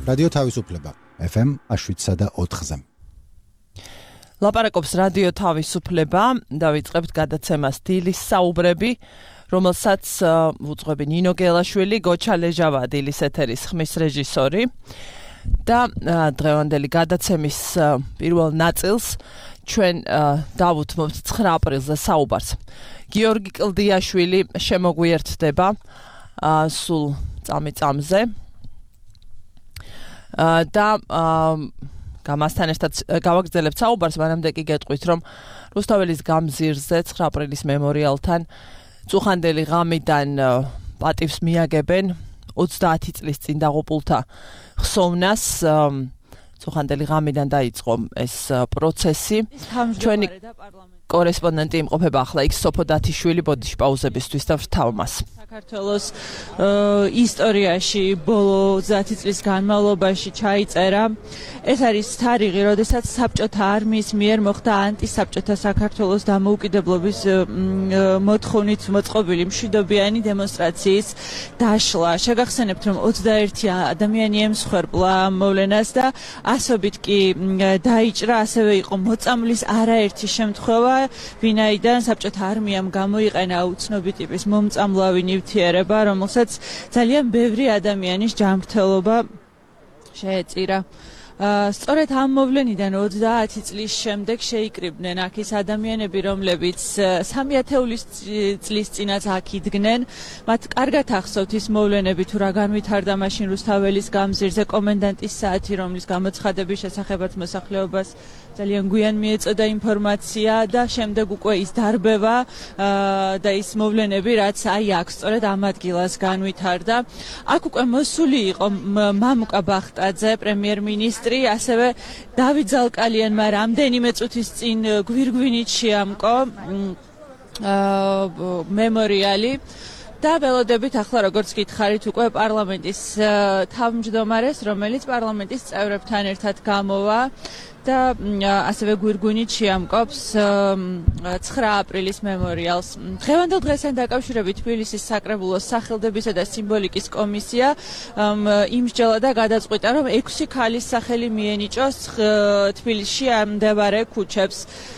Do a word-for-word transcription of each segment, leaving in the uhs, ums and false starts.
რადიო თავისუფლება ეფ ემ შვიდსა და ოთხზე. ლაპარაკობს რადიო თავისუფლება, დავიწყებთ გადაცემას დილის საუბრები, რომელსაც უძღვები ნინო გელაშვილი, გოჩა ლეჟავა დილის ეთერის ხმის რეჟისორი და დღევანდელი გადაცემის პირველ ნაწილს ჩვენ დავუთმობთ ცხრა აპრილზე საუბარს. გიორგი კლდიაშვილი შემოგვიერთდება სულ წამიწამზე და გამასთან ერთად გავაგრძელებთ საუბარს, მანამდე კი გეტყვით, რომ რუსთაველის გამზირზე ცხრა აპრილის მემორიალთან წუხანდელი ღამიდან პატივს მიაგებენ ოცდაათი წლის წინ დაღუპულთა ხსოვნას. წუხანდელი ღამიდან დაიწყო ეს პროცესი. ჩვენი კორესპონდენტი იმყოფება ახლა იქ სოფო დათიშვილი, ბოდიში პაუზებისთვის და ვრთავ მას. საქართველოს ისტორიაში ბოლო ოცდაათი წლის განმავლობაში ჩაიწერა. ეს არის თარიღი, როდესაც საბჭოთა არმიის მიერ მოხდა ანტისაბჭოთა საქართველოს დამოუკიდებლობის მოთხოვნით მოწყობილი მშვიდობიანი დემონსტრაციის დაშლა. შეგახსენებთ, რომ ოცდაერთი ადამიანი ემსხვერპლა მოვლენას და ასობით კი დაიჭრა, ასევე იყო მოწამვლის არაერთი შემთხვევა, ვინაიდან საბჭოთა არმიამ გამოიყენა უცნობი ტიპის მომწამლავი ნივთიერება, რომელსაც ძალიან ბევრი ადამიანის ჯანმრთელობა შეეწირა. სწორედ ამ მოვლენიდან ოცდაათი წლის შემდეგ შეიკრიბნენ აქ ის ადამიანები, რომლებიც სამი ათეულის წლის წინაც აქ იდგნენ. მათ კარგად ახსოვთ ის მოვლენები, თუ რა განვითარდა მაშინ რუსთაველის გამზირზე კომენდანტის საათი, რომლის გამოცხადების შესახებაც მოსახლეობას ძალიან გვიან მიეწოდა ინფორმაცია და შემდეგ უკვე ის დარბევა და ის მოვლენები, რაც აი აქ სწორედ ამ ადგილას განვითარდა. აქ უკვე მოსული იყო მამუკა ბახტაძე, პრემიერ-მინისტრი, ასევე დავით ზალკალიანმა რამდენიმე წუთის წინ გვირგვინით შეამკო მემორიალი. და ველოდებით ახლა როგორც გითხარით უკვე პარლამენტის თავმჯდომარეს, რომელიც პარლამენტის წევრებთან ერთად გამოვა და ასევე გვირგვინით შეამკობს ცხრა აპრილის მემორიალს. დღევანდელ დღესთან დაკავშირებით თბილისის საკრებულოს სახელდებისა და სიმბოლიკის კომისია იმსჯელა და გადაწყვიტა, რომ ექვსი ქალის სახელი მიენიჭოს თბილისში მდებარე ქუჩებს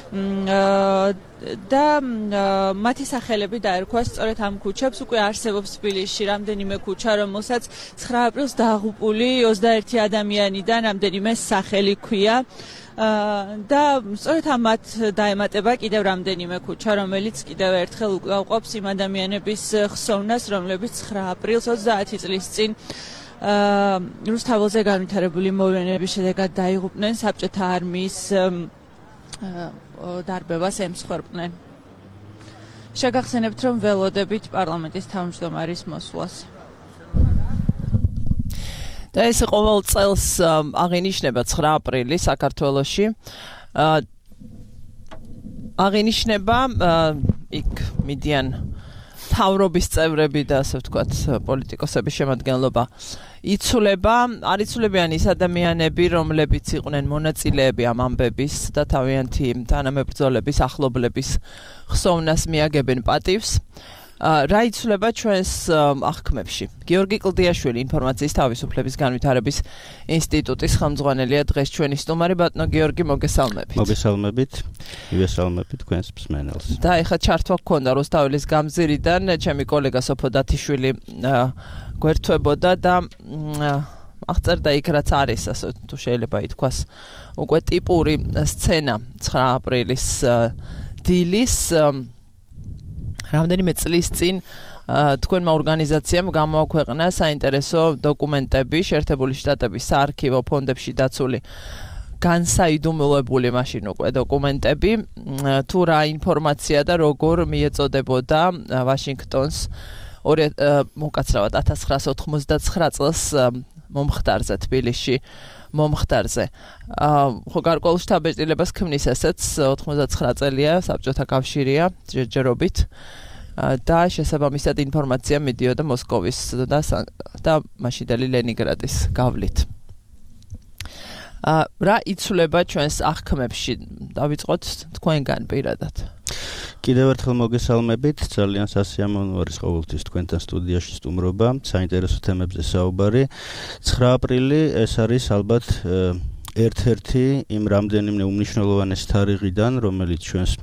და მათი სახელები დაერქვა სწორედ ამ ქუჩებს. უკვე არსებობს თბილისში რამდენიმე ქუჩა, რომელსაც ცხრა აპრილს დაღუპული ოცდაერთი ადამიანიდან რამდენიმე სახელი ქვია და სწორედ ამათ დაემატება კიდევ რამდენიმე ქუჩა, რომელიც კიდევ ერთხელ უკავყოფს იმ ადამიანების ხსოვნას, რომლებიც ცხრა აპრილს ოცდაათი წლის წინ რუსთაველზე განვითარებული მოვლენების შედეგად დაიღუპნენ, საბჭოთა არმიის დარბევას ემსხვერპლნენ. შეგახსენებთ, რომ ველოდებით პარლამენტის თავმჯდომარის მოსვლას. და ეს ყოველ წელს აღინიშნება ცხრა აპრილი საქართველოში. აღინიშნება იქ მიდიან თავრობის წევრები და ასე ვთქვათ პოლიტიკოსების შემადგენლობა იცვლება. არ იცვლებიან ის ადამიანები, რომლებიც იყვნენ მონაწილეები ამ ამბების და თავიანთი თანამებრძოლების, ახლობლების ხსოვნას მიაგებენ პატივს. რა იცვლება ჩვენს აღქმებში. გიორგი კლდიაშვილი, ინფორმაციის თავისუფლების განვითარების ინსტიტუტის ხელმძღვანელია, დღეს ჩვენი სტუმარი. ბატონო გიორგი, მოგესალმებით. მოგესალმებით. მივესალმებით თქვენს მსმენელს. და ეხლა ჩართვა გქონდა რუსთაველის გამზირიდან, ჩემი კოლეგა სოფო დათიშვილი გვერთვებოდა და აღწერდა იქ რაც არის, ასე თუ შეიძლება ითქვას, უკვე ტიპური სცენა ცხრა აპრილის დილის. რამდენიმე წლის წინ თქვენმა ორგანიზაციამ გამოაქვეყნა საინტერესო დოკუმენტები შეერთებული შტატების საარქივო ფონდებში დაცული განსაიდუმლოებული მაშინ უკვე დოკუმენტები, თუ რა ინფორმაცია და როგორ მიეწოდებოდა ვაშინგტონს მოკაცრავად ათას ცხრაასი ოთხმოცდაცხრა წელს მომხდარზე, თბილისში მომხდარზე. ხო გარკვეულ შთაბეჭდილებას ქმნის ესეც, ოთხმოცდაცხრა წელია, საბჭოთა კავშირია, ჯერჯერობით და შესაბამისად ინფორმაცია მიდიოდა მოსკოვის და და მაშინდელი ლენინგრადის გავლით. რა იცვლება ჩვენს აღქმებში? დავიწყოთ თქვენგან პირადად. კიდევ ერთხელ მოგესალმებით, ძალიან სასიამოვნო არის ყოველთვის თქვენთან სტუდიაში სტუმრობა, საინტერესო თემებზე საუბარი. ცხრა აპრილი ეს არის ალბათ ერთ-ერთი იმ რამდენიმე უმნიშვნელოვანეს თარიღიდან, რომელიც ჩვენს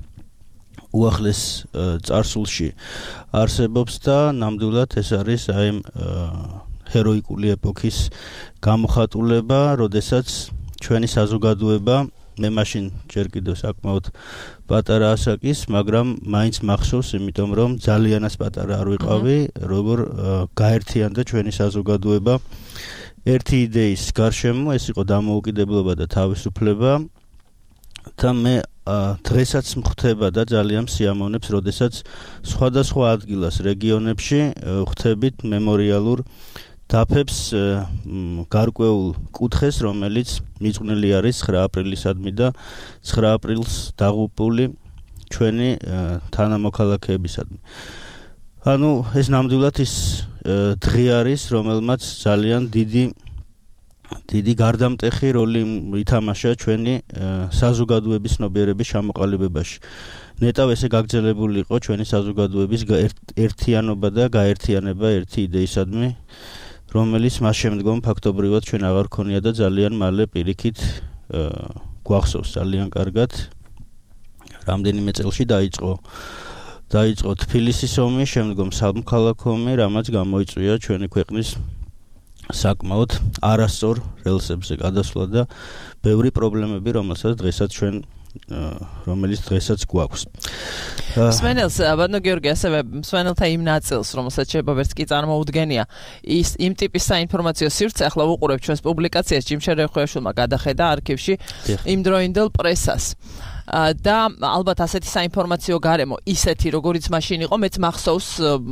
უახლეს წარსულში არსებობს და ნამდვილად ეს არის აი იმ ჰეროიკული ეპოქის გამოხატულება, როდესაც ჩვენი საზოგადოება მე მაშინ ჯერ კიდევ საკმაოდ პატარა ასაკის, მაგრამ მაინც მახსოვს, იმიტომ რომ ძალიანაც პატარა არ ვიყავი, როგორ გაერთიანდა ჩვენი საზოგადოება ერთი იდეის გარშემო, ეს იყო დამოუკიდებლობა და თავისუფლება და მე დღესაც მხვდება და ძალიან მსიამოვნებს, როდესაც სხვადასხვა ადგილას, რეგიონებში ხვდებით მემორიალურ დაფებს გარკვეულ კუთხეს, რომელიც მიძღვნილი არის ცხრა აპრილისადმი და ცხრა აპრილს დაღუპული ჩვენი თანამოქალაქეებისადმი. ანუ ეს ნამდვილად ის დღე არის, რომელმაც ძალიან დიდი დიდი გარდამტეხი როლი ითამაშა ჩვენი საზოგადოების ცნობიერების ჩამოყალიბებაში. ნეტავ ესე გაგრძელებული იყო ჩვენი საზოგადოების ერთიანობა და გაერთიანება ერთი იდეისადმი, რომელიც მას შემდგომ ფაქტობრივად ჩვენ აღარ ქონია და ძალიან მალე პირიქით გვახსოვს ძალიან კარგად. რამდენიმე წელში დაიწყო დაიწყო თბილისის ომი, შემდგომ სამოქალაქო ომი, რამაც გამოიწვია ჩვენი ქვეყნის საკმაოდ არასწორ რელსებზე გადასვლა და ბევრი პრობლემები, რომელსაც დღესაც ჩვენ რომელიც დღესაც გვაქვს. მსმენელს ბატონო გიორგი ასევე მსმენელთა იმ ნაწილს, რომელსაც შეიძლება ვერც კი წარმოუდგენია ის იმ ტიპის საინფორმაციო სივრცე, ახლა ვუყურებ ჩვენს პუბლიკაციას, ჯიმშე რეხვეაშვილმა გადახედა არქივში იმდროინდელ პრესას. და ალბათ ასეთი საინფორმაციო გარემო, ისეთი როგორიც მაშინ იყო, მეც მახსოვს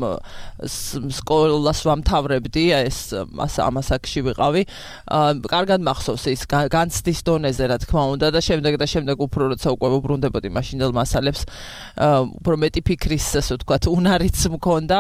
სკოლას ვამთავრებდი, ეს ამას აქში ვიყავი. კარგად მახსოვს ის განცდის დონეზე, რა თქმა უნდა, და შემდეგ და შემდეგ უფრო როცა უკვე უბრუნდებოდი მაშინდელ მასალებს, უფრო მეტი ფიქრის, ასე ვთქვათ, უნარიც მქონდა.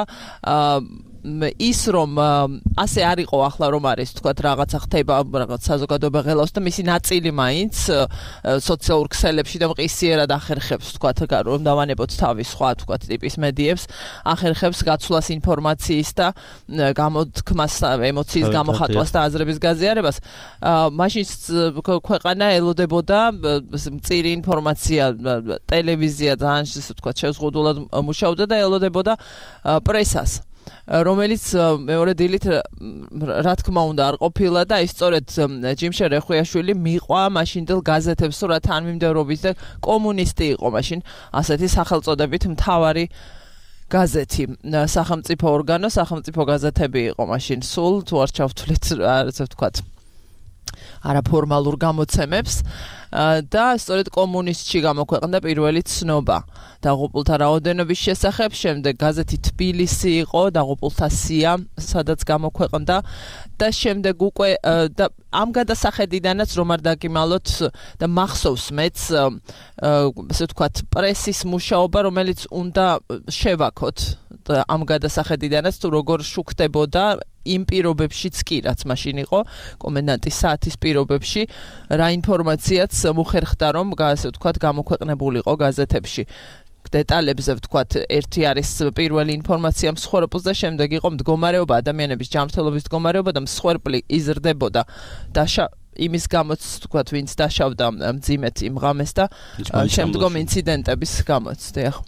ის რომ ასე არ იყო ახლა რომ არის თქვათ რაღაცა ხდება რაღაც საზოგადოება ღელავს და მისი ნაწილი მაინც სოციალურ ქსელებში და მყისიერად ახერხებს თქვათ რომ დავანებოთ თავის სხვა თქვათ ტიპის მედიებს ახერხებს გაცვლას ინფორმაციის და გამოთქმას ემოციის გამოხატვას და აზრების გაზიარებას მაშინ ქვეყანა ელოდებოდა მწირი ინფორმაცია ტელევიზია ძალიან ისე თქვათ შეზღუდულად მუშაობდა და ელოდებოდა პრესას რომელიც მეორე დილით რა თქმა უნდა არ ყოფილა და ის სწორედ ჯიმშე რეხვეაშვილი მიყვა მაშინდელ გაზეთებს რა თანმიმდევრობის და კომუნისტი იყო მაშინ ასეთი სახელწოდებით მთავარი გაზეთი სახელმწიფო ორგანო სახელმწიფო გაზეთები იყო მაშინ სულ თუ არ ჩავთვლით ასე ვთქვათ არაფორმალურ გამოცემებს და სწორედ კომუნისტში გამოქვეყნდა პირველი ცნობა დაღუპულთა რაოდენობის შესახებ, შემდეგ გაზეთი თბილისი იყო, დაღუპულთა სია, სადაც გამოქვეყნდა და შემდეგ უკვე და ამ გადასახედიდანაც რომ არ დაგიმალოთ და მახსოვს მეც ასე ვთქვათ პრესის მუშაობა, რომელიც უნდა შევაქოთ ამ გადასახედიდანაც თუ როგორ შუქდებოდა იმ პირობებშიც კი რაც მაშინ იყო კომენდანტის საათის პირობებში რა ინფორმაციაც მოხერხდა რომ ასე ვთქვათ გამოქვეყნებულიყო გაზეთებში დეტალებზე ვთქვათ ერთი არის პირველი ინფორმაცია მსხვერპლს და შემდეგ იყო მდგომარეობა ადამიანების ჯანმრთელობის მდგომარეობა და მსხვერპლი იზრდებოდა და იმის გამოც ვთქვათ ვინც დაშავდა მძიმედ იმ ღამეს და შემდგომ ინციდენტების გამოც დიახ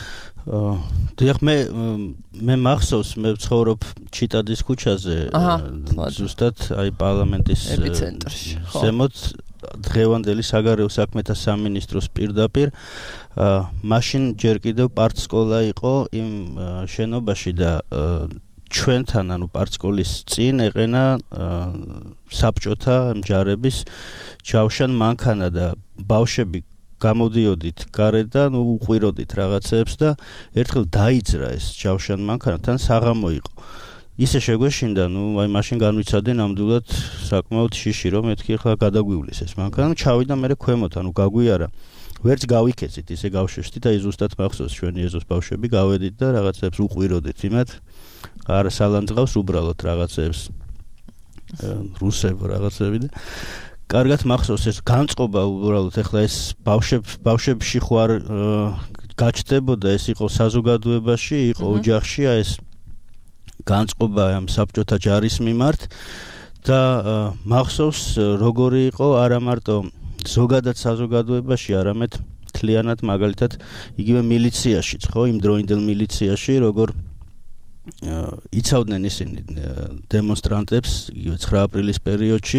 დიახ მე მე მახსოვს მე ვცხოვრობ ჩიტადის ქუჩაზე ზუსტად აი პარლამენტის ზემოთ დღევანდელი საგარეო საქმეთა სამინისტროს პირდაპირ მაშინ ჯერ კიდევ პარტსკოლა იყო იმ შენობაში და ჩვენთან ანუ პარტსკოლის წინ ეყენა საბჭოთა ჯარების ჯავშან მანქანა და ბავშვები გამოდიოდით გარეთ და ნუ უყვიროდით რაღაცებს და ერთხელ დაიძრა ეს ჯავშან მანქანა თან საღამო იყო ისე შეგვეშინდა ნუ აი მაშინ განვიცადე ნამდვილად საკმაოდ შიში რომ მეთქი ახლა გადაგვივლის ეს მანქანა ნუ ჩავიდა მე ქვემოთ ანუ გაგვიარა ვერც გავიქეცით ისე გავშეშდით აი ზუსტად მახსოვს ჩვენი ეზოს ბავშვები გავედით და რაღაცებს უყვიროდით იმათ არ სალანძღავს უბრალოდ რაღაცებს რუსებ რაღაცები და კარგად მახსოვს ეს განწყობა უბრალოდ ეხლა ეს ბავშვებს ბავშვებში ხوار გაჩნდებოდა ეს იყო საზოგადოებაში, იყო ოჯახში ეს განწყობა ამ საბჭოთა ჯარის მიმართ და მახსოვს როგორი იყო არა მარტო ზოგადად საზოგადოებაში, არამედ მთლიანად მაგალითად იგივე მილიციაში, ხო, იმ დროინდელ მილიციაში, როგორ იცავდნენ ისინი დემონსტრანტებს იგივე ცხრა აპრილის პერიოდში.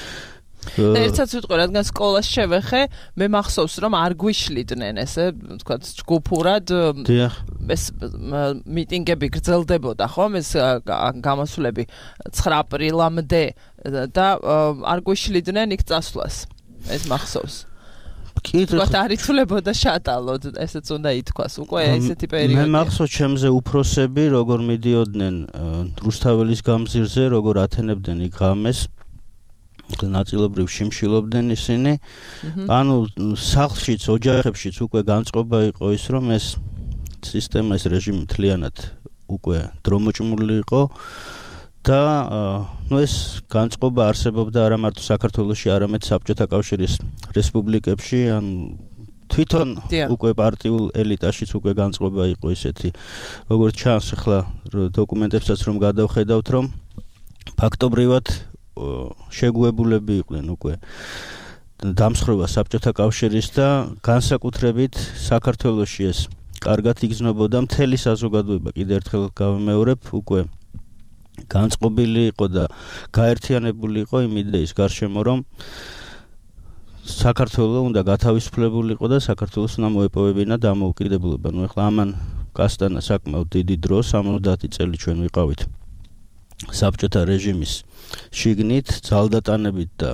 და ერთსაც ვიტყვი, რადგან სკოლას შევეხე, მე მახსოვს, რომ არ გვიშლიდნენ ესე, თქვათ, ჯგუფურად ეს მიტინგები გრძელდებოდა, ხო, ეს გამოსვლები ცხრა აპრილამდე და არ გვიშლიდნენ იქ წასვლას. ეს მახსოვს. თქვათ, არ იცვლებოდა შატალოდ, ესეც უნდა ითქვას, უკვე ესეთი პერიოდი. მე მახსოვს ჩემზე უფროსები, როგორ მიდიოდნენ რუსთაველის გამზირზე, როგორ ათენებდნენ იქ ღამეს. ნაწილობრივ შიმშილობდნენ ისინი. ანუ სახლშიც, ოჯახებშიც უკვე განწყობა იყო ის, რომ ეს სისტემა, ეს რეჟიმი მთლიანად უკვე დრომოჭმული იყო და ნუ ეს განწყობა არსებობდა არა მარტო საქართველოში, არამედ საბჭოთა კავშირის რესპუბლიკებში, ან თვითონ უკვე პარტიულ ელიტაშიც უკვე განწყობა იყო ისეთი. როგორც ჩანს ახლა დოკუმენტებსაც რომ გადავხედავთ, რომ ფაქტობრივად შეგუებულები იყვნენ უკვე დამსხრობა საბჭოთა კავშირის და განსაკუთრებით საქართველოში ეს კარგად იგრძნობოდა მთელი საზოგადოება, კიდევ ერთხელ გავიმეორებ, უკვე განწყობილი იყო და გაერთიანებული იყო იმ იდეის გარშემო, რომ საქართველო უნდა გათავისუფლებულიყო და საქართველოს უნდა მოეპოვებინა დამოუკიდებლობა. ნუ ახლა ამან გასტანა საკმაოდ დიდი დრო, სამოცდაათი წელი ჩვენ ვიყავით საბჭოთა რეჟიმის შიგნით, ძალდატანებით და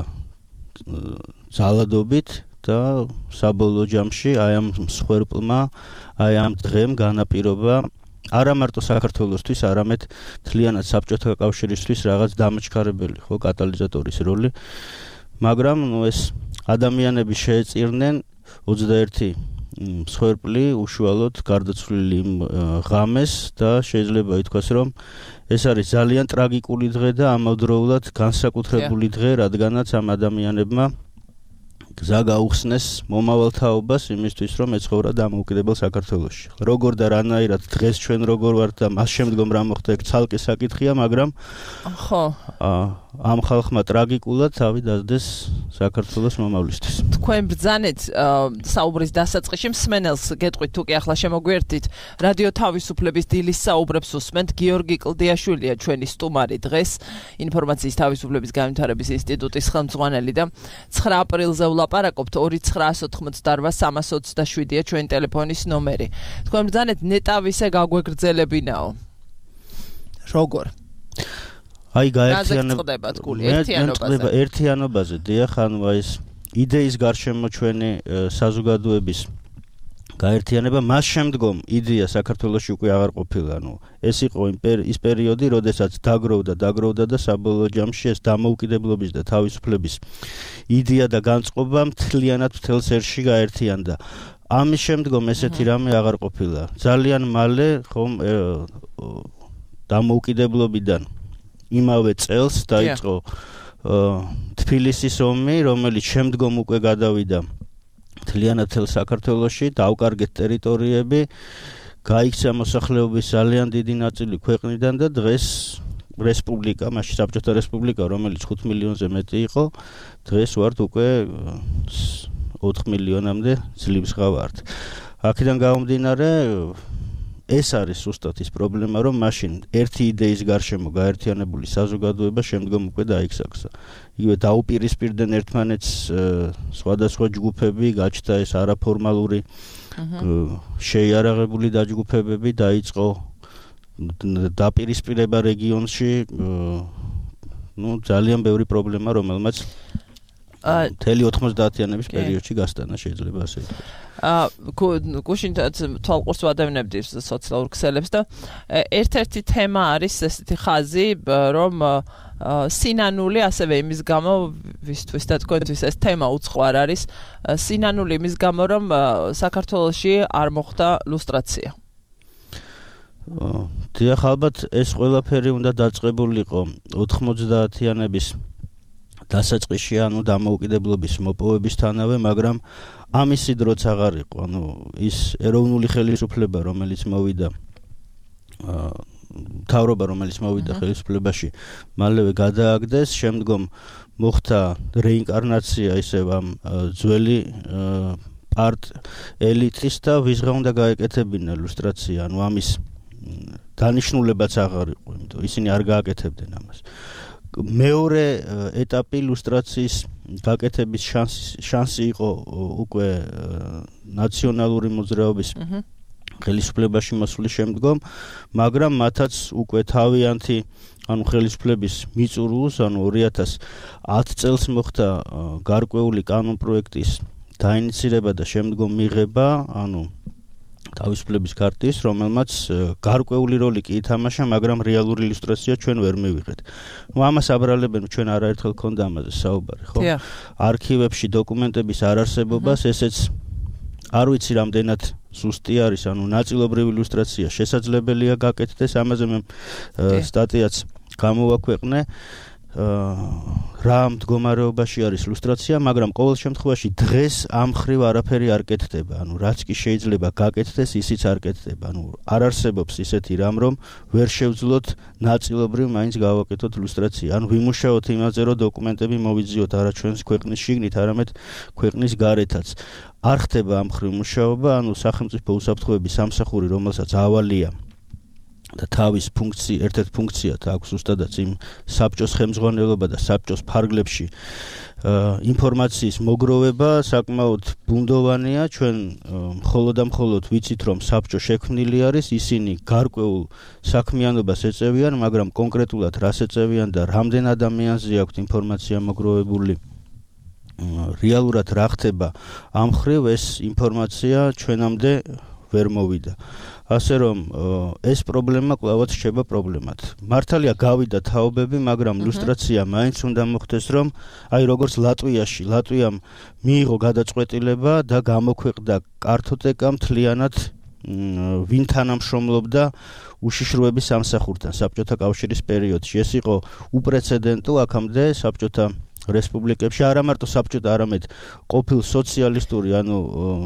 ძალადობით და საბოლოო ჯამში აი ამ მსხვერპლმა, აი ამ დღემ განაპირობა არა მარტო საქართველოსთვის, არამედ მთლიანად საბჭოთა კავშირისთვის რაღაც დამაჩქარებელი, ხო, კატალიზატორის როლი. მაგრამ ნუ ეს ადამიანები შეეწირნენ ოცდაერთი მსხვერპლი უშუალოდ გარდაცვლილი ღამეს და შეიძლება ითქვას, რომ ეს არის ძალიან ტრაგიკული დღე და ამავდროულად განსაკუთრებული დღე, რადგანაც ამ ადამიანებმა გზა გაუხსნეს მომავალთაობას იმისთვის, რომ ეცხოვრა დამოუკიდებელ საქართველოში. როგორ და რანაირად დღეს ჩვენ როგორ ვართ და მას შემდგომ რა მოხდა, ეგ ცალკე საკითხია, მაგრამ ხო, ამ ხალხმა ტრაგიკულად თავი დასდეს საქართველოს მომავლისთვის. თქვენ ბრძანეთ საუბრის დასაწყისში მსმენელს გეტყვით, თუ კი ახლა შემოგვიერთდით, რადიო თავისუფლების დილის საუბრებს უსმენთ. გიორგი კლდიაშვილია ჩვენი სტუმარი დღეს, ინფორმაციის თავისუფლების განვითარების ინსტიტუტის ხელმძღვანელი და ცხრა აპრილზე ვლაპარაკობთ. ორი ცხრაას ოთხმოცდაორვა სამას ოცდაშვიდია ჩვენი ტელეფონის ნომერი. თქვენ ბრძანეთ ნეტავისე გაგვეგრძელებინაო. როგორ? აი გაერთიანება ერთიანობაზე. ერთიანობაზე, დიახ, ანუ აი ეს იდეის გარშემო ჩვენი საზოგადოების გაერთიანება, მას შემდგომ იდეა საქართველოში უკვე აღარ ყოფილა. ანუ ეს იყო ის პერიოდი, როდესაც დაგროვდა, დაგროვდა და საბოლოო ჯამში ეს დამოუკიდებლობის და თავისუფლების იდეა და განწყობა მთლიანად მთელს ერში გაერთიანდა. ამის შემდგომ ესეთი რამე აღარ ყოფილა. ძალიან მალე ხომ დამოუკიდებლობიდან იმავე წელს დაიწყო თბილისის ომი, რომელიც შემდგომ უკვე გადავიდა მთლიანად მთელ საქართველოში, დაუკარგეთ ტერიტორიები, გაიქცა მოსახლეობის ძალიან დიდი ნაწილი ქვეყნიდან და დღეს რესპუბლიკა, მაშინ საბჭოთა რესპუბლიკა, რომელიც ხუთ მილიონზე მეტი იყო, დღეს ვართ უკვე ოთხ მილიონამდე ძლივსღა ვართ. აქედან გამომდინარე, ეს არის ზუსტად ის პრობლემა, რომ მაშინ ერთი იდეის გარშემო გაერთიანებული საზოგადოება შემდგომ უკვე დაიქსახსა. იგივე დაუპირისპირდნენ ერთმანეთს სხვადასხვა ჯგუფები, გაჩნდა ეს არაფორმალური შეიარაღებული დაჯგუფებები, დაიწყო დაპირისპირება რეგიონში, ну, ძალიან ბევრი პრობლემა, რომელმაც მთელი ოთხმოცდაათიანების პერიოდში გასტანა შეიძლება ასე ითქვას. აა გუშინთაც თვალყურს ვადევნებდი სოციალურ ქსელებს და ერთ-ერთი თემა არის ესეთი ხაზი, რომ სინანული ასევე იმის გამო, ვისთვის და თქვენთვის ეს თემა უცხოარ არის, სინანული იმის გამო, რომ საქართველოში არ მოხდა ლუსტრაცია. დიახ, ალბათ ეს ყველაფერი უნდა დაწყებულიყო ოთხმოცდაათიანების დასაწყისში, ანუ დამოუკიდებლობის მოპოვებისთანავე, მაგრამ ამისი დროც აღარ იყო. ანუ ის ეროვნული ხელისუფლება, რომელიც მოვიდა მთავრობა, რომელიც მოვიდა ხელისუფლებაში, მალევე გადააგდეს, შემდგომ მოხდა რეინკარნაცია ისევ ამ ძველი პარტ ელიტის და ვისღა უნდა გაეკეთებინა ილუსტრაცია, ანუ ამის დანიშნულებაც აღარ იყო, იმიტომ ისინი არ გააკეთებდნენ ამას. მეორე ეტაპი ილუსტრაციის გაკეთების შანსი შანსი იყო უკვე ნაციონალური მოძრაობის ხელისუფლებაში მოსვლის შემდგომ, მაგრამ მათაც უკვე თავიანთი ანუ ხელისუფლების მიწურულს, ანუ ორი ათას ათი წელს მოხდა გარკვეული კანონპროექტის დაინიცირება და შემდგომ მიღება, ანუ თავისუფლების ქარტიის, რომელმაც გარკვეული როლი კი ითამაშა, მაგრამ რეალური ილუსტრაცია ჩვენ ვერ მივიღეთ. ნუ ამას აბრალებენ, ჩვენ არაერთხელ გქონდა ამაზე საუბარი, ხო? არქივებში დოკუმენტების არარსებობას, ესეც არ ვიცი რამდენად ზუსტი არის, ანუ ნაწილობრივი ილუსტრაცია შესაძლებელია გაკეთდეს, ამაზე მე სტატიაც გამოვაქვეყნე. რა მდგომარეობაში არის ილუსტრაცია, მაგრამ ყოველ შემთხვევაში დღეს ამ მხრივ არაფერი არ კეთდება. ანუ რაც კი შეიძლება გაკეთდეს, ისიც არ კეთდება. ანუ არ არსებობს ისეთი რამ, რომ ვერ შევძლოთ ნაწილობრივ მაინც გავაკეთოთ ილუსტრაცია. ანუ ვიმუშაოთ იმაზე, რომ დოკუმენტები მოვიძიოთ არა ჩვენს ქვეყნის შიგნით, არამედ ქვეყნის გარეთაც. არ ხდება ამ მხრივ მუშაობა, ანუ სახელმწიფო უსაფრთხოების სამსახური, რომელსაც ავალია და თავის ფუნქცია, ერთ-ერთ ფუნქციად აქვს უსტადაც იმ საბჭოს ხელმძღვანელობა და საბჭოს ფარგლებში ინფორმაციის მოგროვება საკმაოდ ბუნდოვანია. ჩვენ მხოლოდ და მხოლოდ ვიცით, რომ საბჭო შექმნილი არის, ისინი გარკვეულ საქმიანობას ეწევიან, მაგრამ კონკრეტულად რას ეწევიან და რამდენ ადამიანზე აქვთ ინფორმაცია მოგროვებული, რეალურად რა ხდება ამ მხრივ ეს ინფორმაცია ჩვენამდე ვერ მოვიდა. ასე რომ ეს პრობლემა კვლავაც რჩება პრობლემად. მართალია გავიდა თაობები, მაგრამ ილუსტრაცია მაინც უნდა მოხდეს, რომ აი როგორც ლატვიაში, ლატვიამ მიიღო გადაწყვეტილება და გამოქვეყნდა კარტოტეკა მთლიანად ვინ თანამშრომლობდა უშიშროების სამსახურთან საბჭოთა კავშირის პერიოდში. ეს იყო უპრეცედენტო აქამდე საბჭოთა რესპუბლიკებში, არა მარტო საბჭოთა, არამედ ყოფილ სოციალისტური, ანუ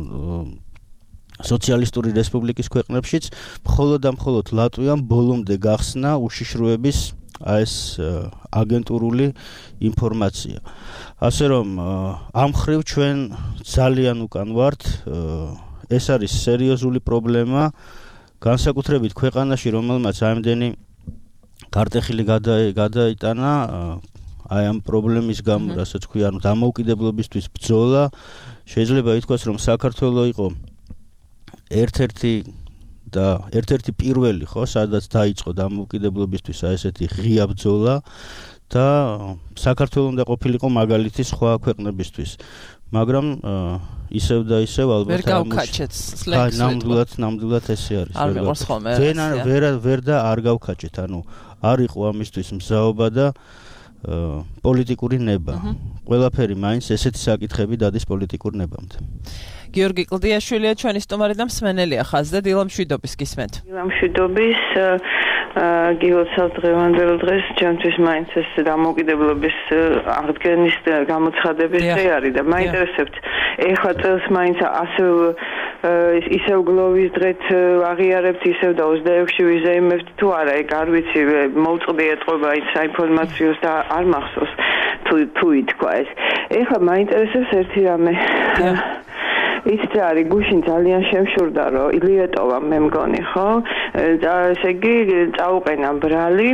სოციალისტური რესპუბლიკის ქვეყნებშიც მხოლოდ და მხოლოდ ლატვიამ ბოლომდე გახსნა უშიშროების ეს აგენტურული ინფორმაცია. ასე რომ ამ მხრივ ჩვენ ძალიან უკან ვართ, ეს არის სერიოზული პრობლემა, განსაკუთრებით ქვეყანაში, რომელმაც ამდენი კარტეხილი გადაიტანა აი ამ პრობლემის გამო, რასაც ქვია, ანუ დამოუკიდებლობისთვის ბრძოლა. შეიძლება ითქვას, რომ საქართველო იყო ერთ-ერთი და ერთ-ერთი პირველი, ხო, სადაც დაიწყო დამოუკიდებლობისთვის აი ესეთი ღია ბრძოლა და საქართველოს უნდა ყოფილიყო მაგალითი სხვა ქვეყნებისთვის. მაგრამ ისევ და ისევ ალბათ ვერ გავქაჩეთ სლენგს. ნამდვილად, ნამდვილად ესე არის. არ მეყარს ხოლმე. ვერ ვერ და არ გავქაჩეთ, ანუ არ იყო ამისთვის მზაობა და პოლიტიკური ნება. ყველაფერი მაინც ესეთი საკითხები დადის პოლიტიკურ ნებამდე. გიორგი კლდიაშვილია ჩვენი სტუმარი და მსმენელია ხაზზე. დილამშვიდობის გისმენთ. დილამშვიდობის გიოცავს დღევანდელ დღეს ჩემთვის მაინც ეს დამოუკიდებლობის აღდგენის გამოცხადების დღე არის და მაინტერესებთ ეხლა წელს მაინც ასევე ისევ გლოვის დღეთ აღიარებთ, ისევ და ოცდაექვსი ვიზეიმებთ თუ არა, ეგ არ ვიცი, მოვწყდი ეთყობა ის საინფორმაციოს და არ მახსოვს თუ თუ ითქვა ეს. ეხლა მაინტერესებს ერთი რამე. ის არის გუშინ ძალიან შემშურდა, რომ ილიეტოვა მე მგონი, ხო? ესე იგი წაუყენა ბრალი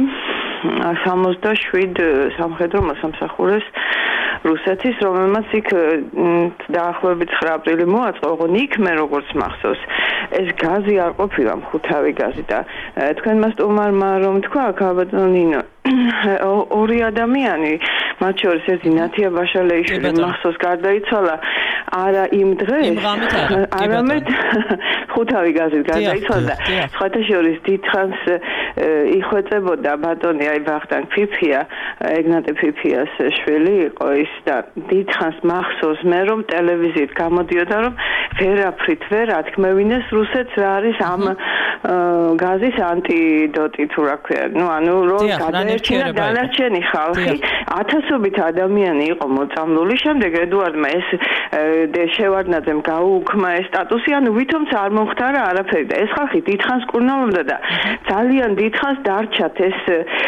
სამოცდაშვიდ სამხედრო მოსამსახურეს რუსეთის, რომელმაც იქ დაახლოებით ცხრა აპრილი მოაწყო, ოღონდ იქ მე როგორც მახსოვს, ეს გაზი არ ყოფილა მხუთავი გაზი და თქვენმა სტუმარმა რომ თქვა, ქალბატონო ნინო, ორი ადამიანი, მათ შორის ერთი ნათია ბაშალეიშვილი მახსოვს გარდაიცვალა არა იმ დღეს, არამედ ხუთავი გაზით გარდაიცვალა და სხვათა შორის დიდხანს იხვეწებოდა ბატონი აი ვახტანგ ფიფია, ეგნატე ფიფიას შვილი იყო ის და დიდხანს მახსოვს მე რომ ტელევიზიით გამოდიოდა რომ ვერაფრით ვერ ათქმევინეს რუსეთს რა არის ამ გაზის ანტიდოტი თუ რა ქვია, ну ანუ რომ გადაერჩინა დანარჩენი ხალხი, ათასობით ადამიანი იყო მოწამლული, შემდეგ ედუარდმა ეს შევარდნაძემ გაუუქმა ეს სტატუსი, ანუ ვითომც არ მომხდარა არაფერი და ეს ხალხი დიდხანს კურნალობდა და ძალიან დიდხანს დარჩათ ეს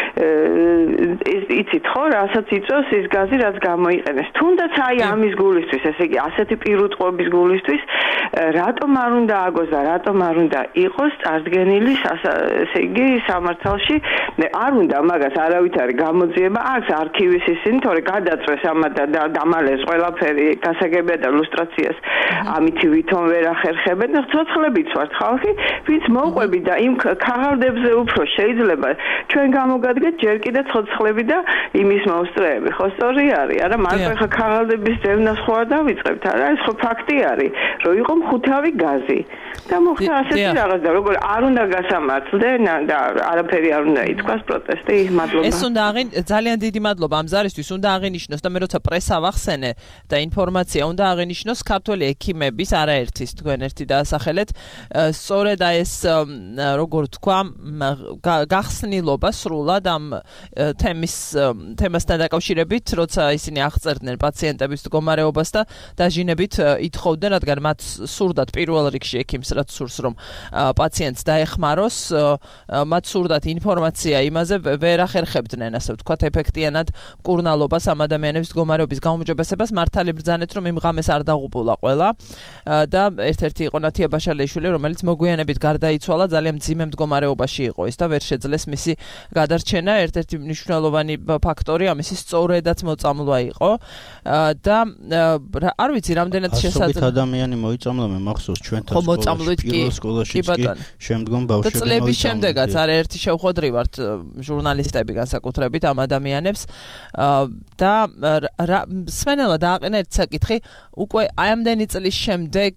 იცით ხო, რასაც იწვევს ის გაზი, რაც გამოიყენეს. თუნდაც აი ამის გულისთვის, ესე იგი ასეთი პირუტყვების გულისთვის, რატომ არ უნდა აგოს და რატომ არ უნდა იყოს წარდგენილი, ესე იგი სამართალში, არ უნდა მაგას არავითარი გამოძიება, აქვს არქივის ისინი, თორე გადაწვეს ამათ და დამალეს ყველაფერი გასაგებია და ლუსტრაციას ამით ვითომ ვერ ახერხებენ და ცოცხლებით ვართ ხალხი, ვინც მოყვები და იმ ქაღალდებზე უფრო შეიძლება ჩვენ გამოგადგეთ ჯერ კიდე ცოცხლები და იმის მოსწრეები, ხო სწორი არის? არა, მარტო ხა ქაღალდების ძევნას ხო არ დავიწყებთ, არა, ეს ხო ფაქტი არის, რომ იყო მხუთავი გაზი. და მოხდა ასეთი რაღაც და როგორ არ უნდა გასამართლდნენ და არაფერი არ უნდა ითქვას პროტესტი, მადლობა. ეს უნდა აღინ ძალიან დიდი მადლობა ამ ზარისთვის, უნდა აღინიშნოს და მე როცა პრესა ვახსენე და ინფორმაცია უნდა აღინიშნოს ქართველი ექიმების არაერთის თქვენ ერთი დაასახელეთ, სწორედ ეს როგორ თქვა გახსნილობა სრულად ამ თემის თემასთან დაკავშირებით, როცა ისინი აღწერდნენ პაციენტების მდგომარეობას და დაჟინებით ითხოვდნენ, რადგან მათ სურდათ პირველ რიგში ექიმს რაც სურს რომ პაციენტს დაეხმაროს, მათ სურდათ ინფორმაცია იმაზე ვერ ახერხებდნენ, ასე ვთქვათ, ეფექტიანად მკურნალობას ამ ადამიანების მდგომარეობის გაუმჯობესებას, მართალი ბრძანეთ რომ იმ ღამეს არ დაღუპულა ყველა და ერთ-ერთი იყო ნათია ბაშალეიშვილი, რომელიც მოგვიანებით გარდაიცვალა, ძალიან მძიმე მდგომარეობაში იყო ის და ვერ შეძლეს მისი გადარჩენა, ერთ-ერთი მნიშვნელოვანი ფაქტორი ამისი სწორედაც მოწამლვა იყო და არ ვიცი რამდენად შესაძლოა ასობით ადამიანი მოიწამლა, მე მახსოვს ჩვენთან პირველ სკოლაში კი შემდგომ ბავშვები და წლების შემდეგაც არაერთი შევხვედრივართ ჟურნალისტები განსაკუთრებით ამ ადამიანებს და სვენელა დააყენა ერთ საკითხი, უკვე აი ამდენი წლის შემდეგ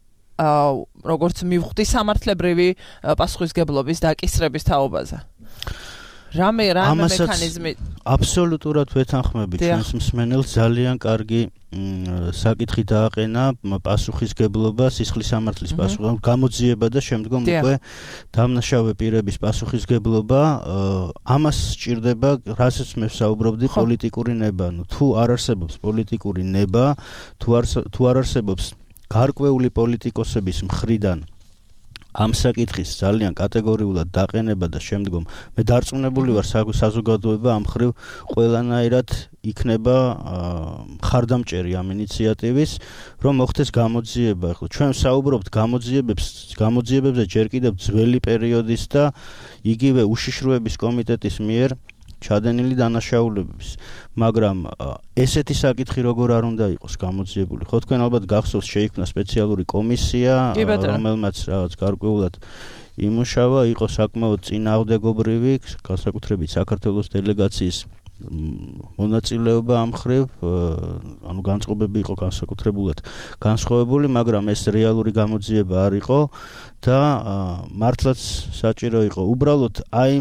როგორც მივხვდი სამართლებრივი პასუხისგებლობის დაკისრების თაობაზე. რამე რამე მექანიზმი აბსოლუტურად ვეთანხმებით ჩვენს მსმენელს, ძალიან კარგი საკითხი დააყენა პასუხისგებლობა, სისხლის სამართლის პასუხისგებლობა, გამოძიება და შემდგომ უკვე დამნაშავე პირების პასუხისგებლობა, ამას სჭირდება, რასაც მე ვსაუბრობდი, პოლიტიკური ნება. ნუ თუ არ არსებობს პოლიტიკური ნება, თუ არ თუ არ არსებობს გარკვეული პოლიტიკოსების მხრიდან ამ საკითხის ძალიან კატეგორიულად დაყენება და შემდგომ მე დარწმუნებული ვარ საზოგადოება ამ ხრივ ყველანაირად იქნება მხარდამჭერი ამ ინიციატივის, რომ მოხდეს გამოძიება. ახლა ჩვენ საუბრობთ გამოძიებებს, გამოძიებებზე ჯერ კიდევ ძველი პერიოდის და იგივე უშიშროების კომიტეტის მიერ ჩადენილი დანაშაულებების, მაგრამ ესეთი საკითხი როგორ არ უნდა იყოს გამოძიებული. ხო თქვენ ალბათ გახსოვს შეიქმნა სპეციალური კომისია, რომელმაც რაღაც გარკვეულად იმუშავა, იყო საკმაოდ წინააღმდეგობრივი, განსაკუთრებით საქართველოს დელეგაციის მონაწილეობა ამ ხრივ, ანუ განწყობები იყო განსაკუთრებულად განსხვავებული, მაგრამ ეს რეალური გამოძიება არ იყო და მართლაც საჭირო იყო უბრალოდ აი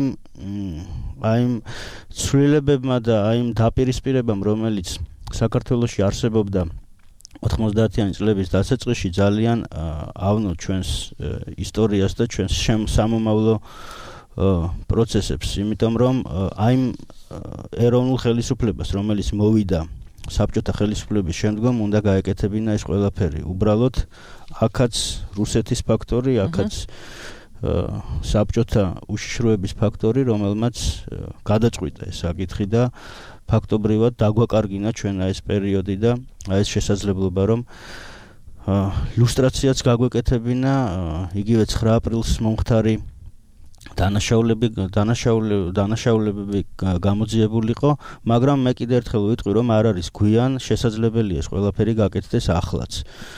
აი ცვლილებებმა და აი დაპირისპირებამ, რომელიც საქართველოში არსებობდა ოთხმოცდაათიანი წლების დასაწყისში, ძალიან ავნო ჩვენს ისტორიას და ჩვენს სამომავლო პროცესებს, იმიტომ რომ აი ეროვნულ ხელისუფლებას, რომელიც მოვიდა საბჭოთა ხელისუფლების შემდგომ, უნდა გაეკეთებინა ეს ყველაფერი. უბრალოდ აქაც რუსეთის ფაქტორი, აქაც საბჭოთა უშიშროების ფაქტორი, რომელმაც გადაწყვიტა ეს საკითხი და ფაქტობრივად დაგვაკარგინა ჩვენ ეს პერიოდი და ეს შესაძლებლობა, რომ ლუსტრაციაც გაგვეკეთებინა, იგივე ცხრა აპრილს მომხდარი დანაშაულები დანაშაულებები გამოძიებულიყო, მაგრამ მე კიდევ ერთხელ ვიტყვი, რომ არ არის გვიან შესაძლებელია ეს ყველაფერი გაკეთდეს ახლაც.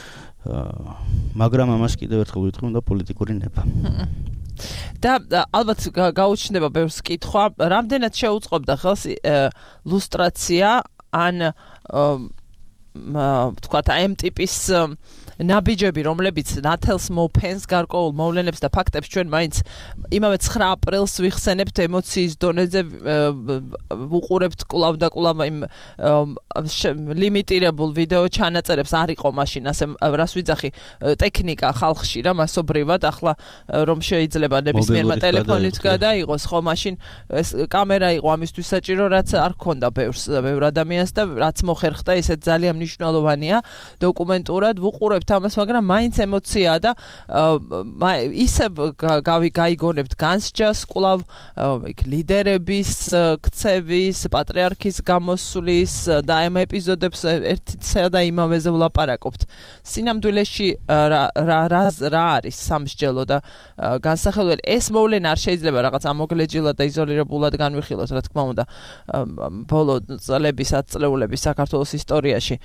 მაგრამ ამას კიდევ ერთხელ ვიტყვი, უნდა პოლიტიკური ნება. და ალბათ გაუჩნდება ბევრს კითხვა, რამდენად შეუწყობდა ხელს ლუსტრაცია ან ვთქვათ, აი ამ ტიპის ნაბიჯები, რომლებიც ნათელს მოფენს გარკვეულ მოვლენებს და ფაქტებს ჩვენ მაინც იმავე ცხრა აპრილს ვიხსენებთ ემოციის დონეზე ვუყურებთ კვლავ და კვლავ იმ ლიმიტირებულ ვიდეო ჩანაწერებს არ იყო მაშინ ასე რას ვიძახი ტექნიკა ხალხში რა მასობრივად ახლა რომ შეიძლება ნებისმიერმა ტელეფონით გადაიღოს ხო მაშინ ეს კამერა იყო ამისთვის საჭირო რაც არ ჰქონდა ბევრს ბევრ ადამიანს და რაც მოხერხდა ესეც ძალიან მნიშვნელოვანია დოკუმენტურად ვუყურებთ ამას, მაგრამ მაინც ემოციაა და ისე გაიგონებთ განსჯას კვლავ იქ ლიდერების ქცევის, პატრიარქის გამოსვლის და ამ ეპიზოდებს ერთისა და იმავეზე ვლაპარაკობთ. სინამდვილეში რა რა არის სამსჯელო და განსახილველი ეს მოვლენა არ შეიძლება რაღაც ამოგლეჯილად და იზოლირებულად განვიხილოთ, რა თქმა უნდა, ბოლო წლების, ათწლეულების საქართველოს ისტორიაში.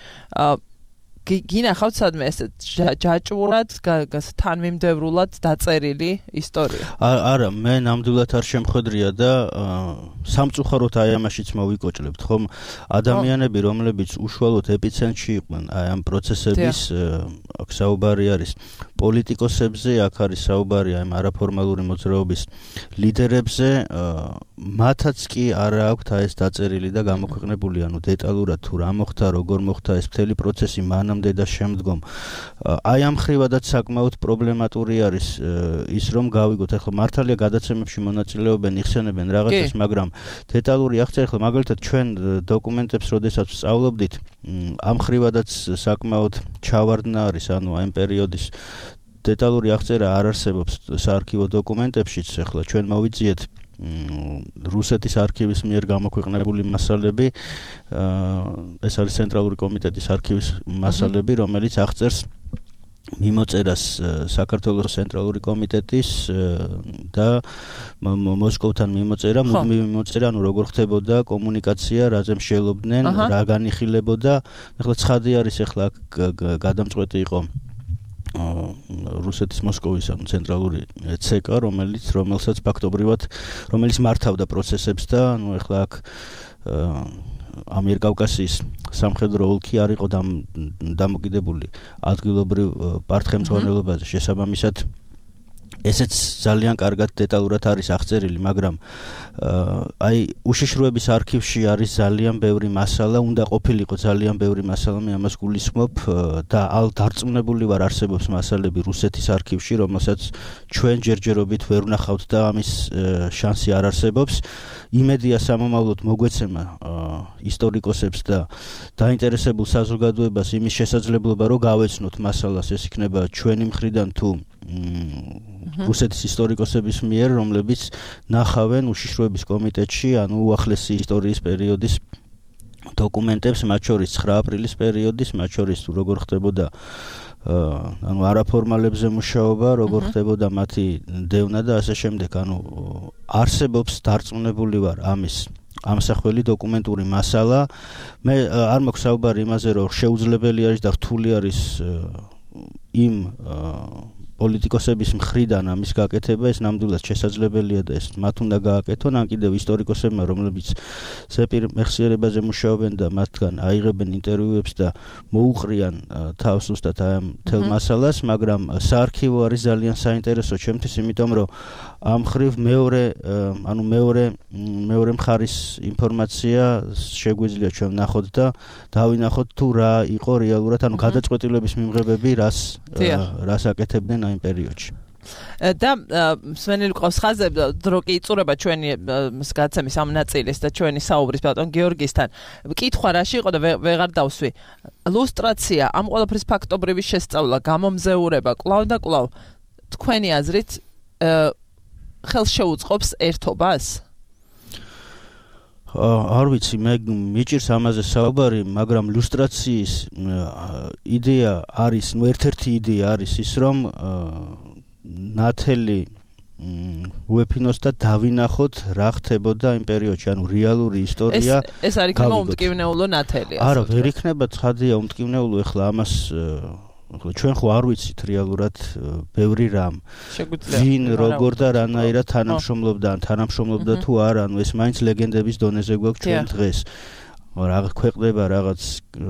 გინახავთ სადმე ეს ჯაჭვურად თანმიმდევრულად დაწერილი ისტორია. არა, მე ნამდვილად არ შემხედრია და სამწუხაროდ აი ამაშიც მოვიკოჭლებთ, ხომ? ადამიანები, რომლებიც უშუალოდ ეპიცენტრში იყვნენ აი ამ პროცესების, აქ საუბარი არის პოლიტიკოსებზე, აქ არის საუბარი აი ამ არაფორმალური მოძრაობის ლიდერებზე, მათაც კი არ აქვთ აი ეს დაწერილი და გამოქვეყნებული, ანუ დეტალურად თუ რა მოხდა, როგორ მოხდა ეს მთელი პროცესი მანამდე და შემდგომ. აი ამ ხრივადაც საკმაოდ პრობლემატური არის ის, რომ გავიგოთ, ახლა მართალია გადაცემებში მონაწილეობენ, იხსენებენ რაღაცას, მაგრამ დეტალური აღწერა, ახლა მაგალითად ჩვენ დოკუმენტებს როდესაც ვსწავლობდით, ამ ხრივადაც საკმაოდ ჩავარდნა არის, ანუ აი ამ პერიოდის დეტალური აღწერა არ არსებობს საარქივო დოკუმენტებშიც, ახლა ჩვენ მოვიძიეთ რუსეთის არქივის მიერ გამოქვეყნებული მასალები, ეს არის ცენტრალური კომიტეტის არქივის მასალები, რომელიც აღწერს მიმოწერას საქართველოს ცენტრალური კომიტეტის და მოსკოვთან მიმოწერა, მუდმივი მიმოწერა, ანუ როგორ ხდებოდა კომუნიკაცია, რაზე მსჯელობდნენ, რა განიხილებოდა. ახლა ცხადი არის, ახლა გადამწყვეტი იყო რუსეთის მოსკოვის ანუ ცენტრალური ცეკა, რომელიც რომელსაც ფაქტობრივად რომელიც მართავდა პროცესებს და ანუ ახლა აქ ამიერკავკასიის სამხედრო ოლქი არ იყო დამოკიდებული ადგილობრივ პარტხემძღვანელობაზე, შესაბამისად ესეც ძალიან კარგად დეტალურად არის აღწერილი, მაგრამ აი უშიშროების არქივში არის ძალიან ბევრი მასალა, უნდა ყოფილიყო ძალიან ბევრი მასალა, მე ამას გულისხმობ და დარწმუნებული ვარ არსებობს მასალები რუსეთის არქივში, რომელსაც ჩვენ ჯერჯერობით ვერ ვნახავთ და ამის შანსი არ არსებობს. იმედია სამომავლოდ მოგვეცემა ისტორიკოსებს და დაინტერესებულ საზოგადოებას იმის შესაძლებლობა, რომ გავეცნოთ მასალას, ეს იქნება ჩვენი მხრიდან თუ რუსეთის ისტორიკოსების მიერ, რომლებიც ნახავენ უშიშროების კომიტეტში, ანუ უახლესი ისტორიის პერიოდის დოკუმენტებს, მათ შორის ცხრა აპრილის პერიოდის, მათ შორის თუ როგორ ხდებოდა ანუ არაფორმალებზე მუშაობა, როგორ ხდებოდა მათი დევნა და ასე შემდეგ, ანუ არსებობს დარწმუნებული ვარ ამის ამსახველი დოკუმენტური მასალა. მე არ მაქვს საუბარი იმაზე, რომ შეუძლებელი არის და რთული არის იმ პოლიტიკოსების მხრიდან ამის გაკეთება, ეს ნამდვილად შესაძლებელია და ეს მათ უნდა გააკეთონ, ან კიდევ ისტორიკოსებმა, რომლებიც ზეპირ მეხსიერებაზე მუშაობენ და მათგან აიღებენ ინტერვიუებს და მოუყრიან თავს უსტად აი ამ მთელ მასალას, მაგრამ საარქივო არის ძალიან საინტერესო ჩემთვის, იმიტომ რომ ამ ხრივ მეორე, ანუ მეორე მეორე მხარის ინფორმაცია შეგვიძლია ჩვენ ვნახოთ და დავინახოთ თუ რა იყო რეალურად, ანუ გადაწყვეტილების მიმღებები რას რას აკეთებდნენ იმ პერიოდში. და მსმენელი ყავს ხაზზე, დრო კი იწურება ჩვენი გადაცემის ამ ნაწილის და ჩვენი საუბრის ბატონ გიორგისთან. კითხვა რაში იყო და ვეღარ დავსვი. ლუსტრაცია, ამ ყველაფრის ფაქტობრივი შესწავლა, გამომზეურება, კვლავ და კვლავ თქვენი აზრით ხელს შეუწყობს ერთობას? არ ვიცი, მე მიჭირს ამაზე საუბარი, მაგრამ ლუსტრაციის იდეა არის, ნუ ერთ-ერთი იდეა არის ის, რომ ნათელი უეფინოს და დავინახოთ რა ხდებოდა იმ პერიოდში, ანუ რეალური ისტორია. ეს არის უმტკივნეულო ნათელი. არა, ვერ იქნება ცხადია უმტკივნეულო, ეხლა ამას ახლა ჩვენ ხო არ ვიცით რეალურად ბევრი რამ. ვინ, როგორ და რანაირად თანამშრომლობდა, ან თანამშრომლობდა თუ არა, ანუ ეს მაინც ლეგენდების დონეზე გვაქვს ჩვენ დღეს. რაღაც ქვეყნდება რაღაც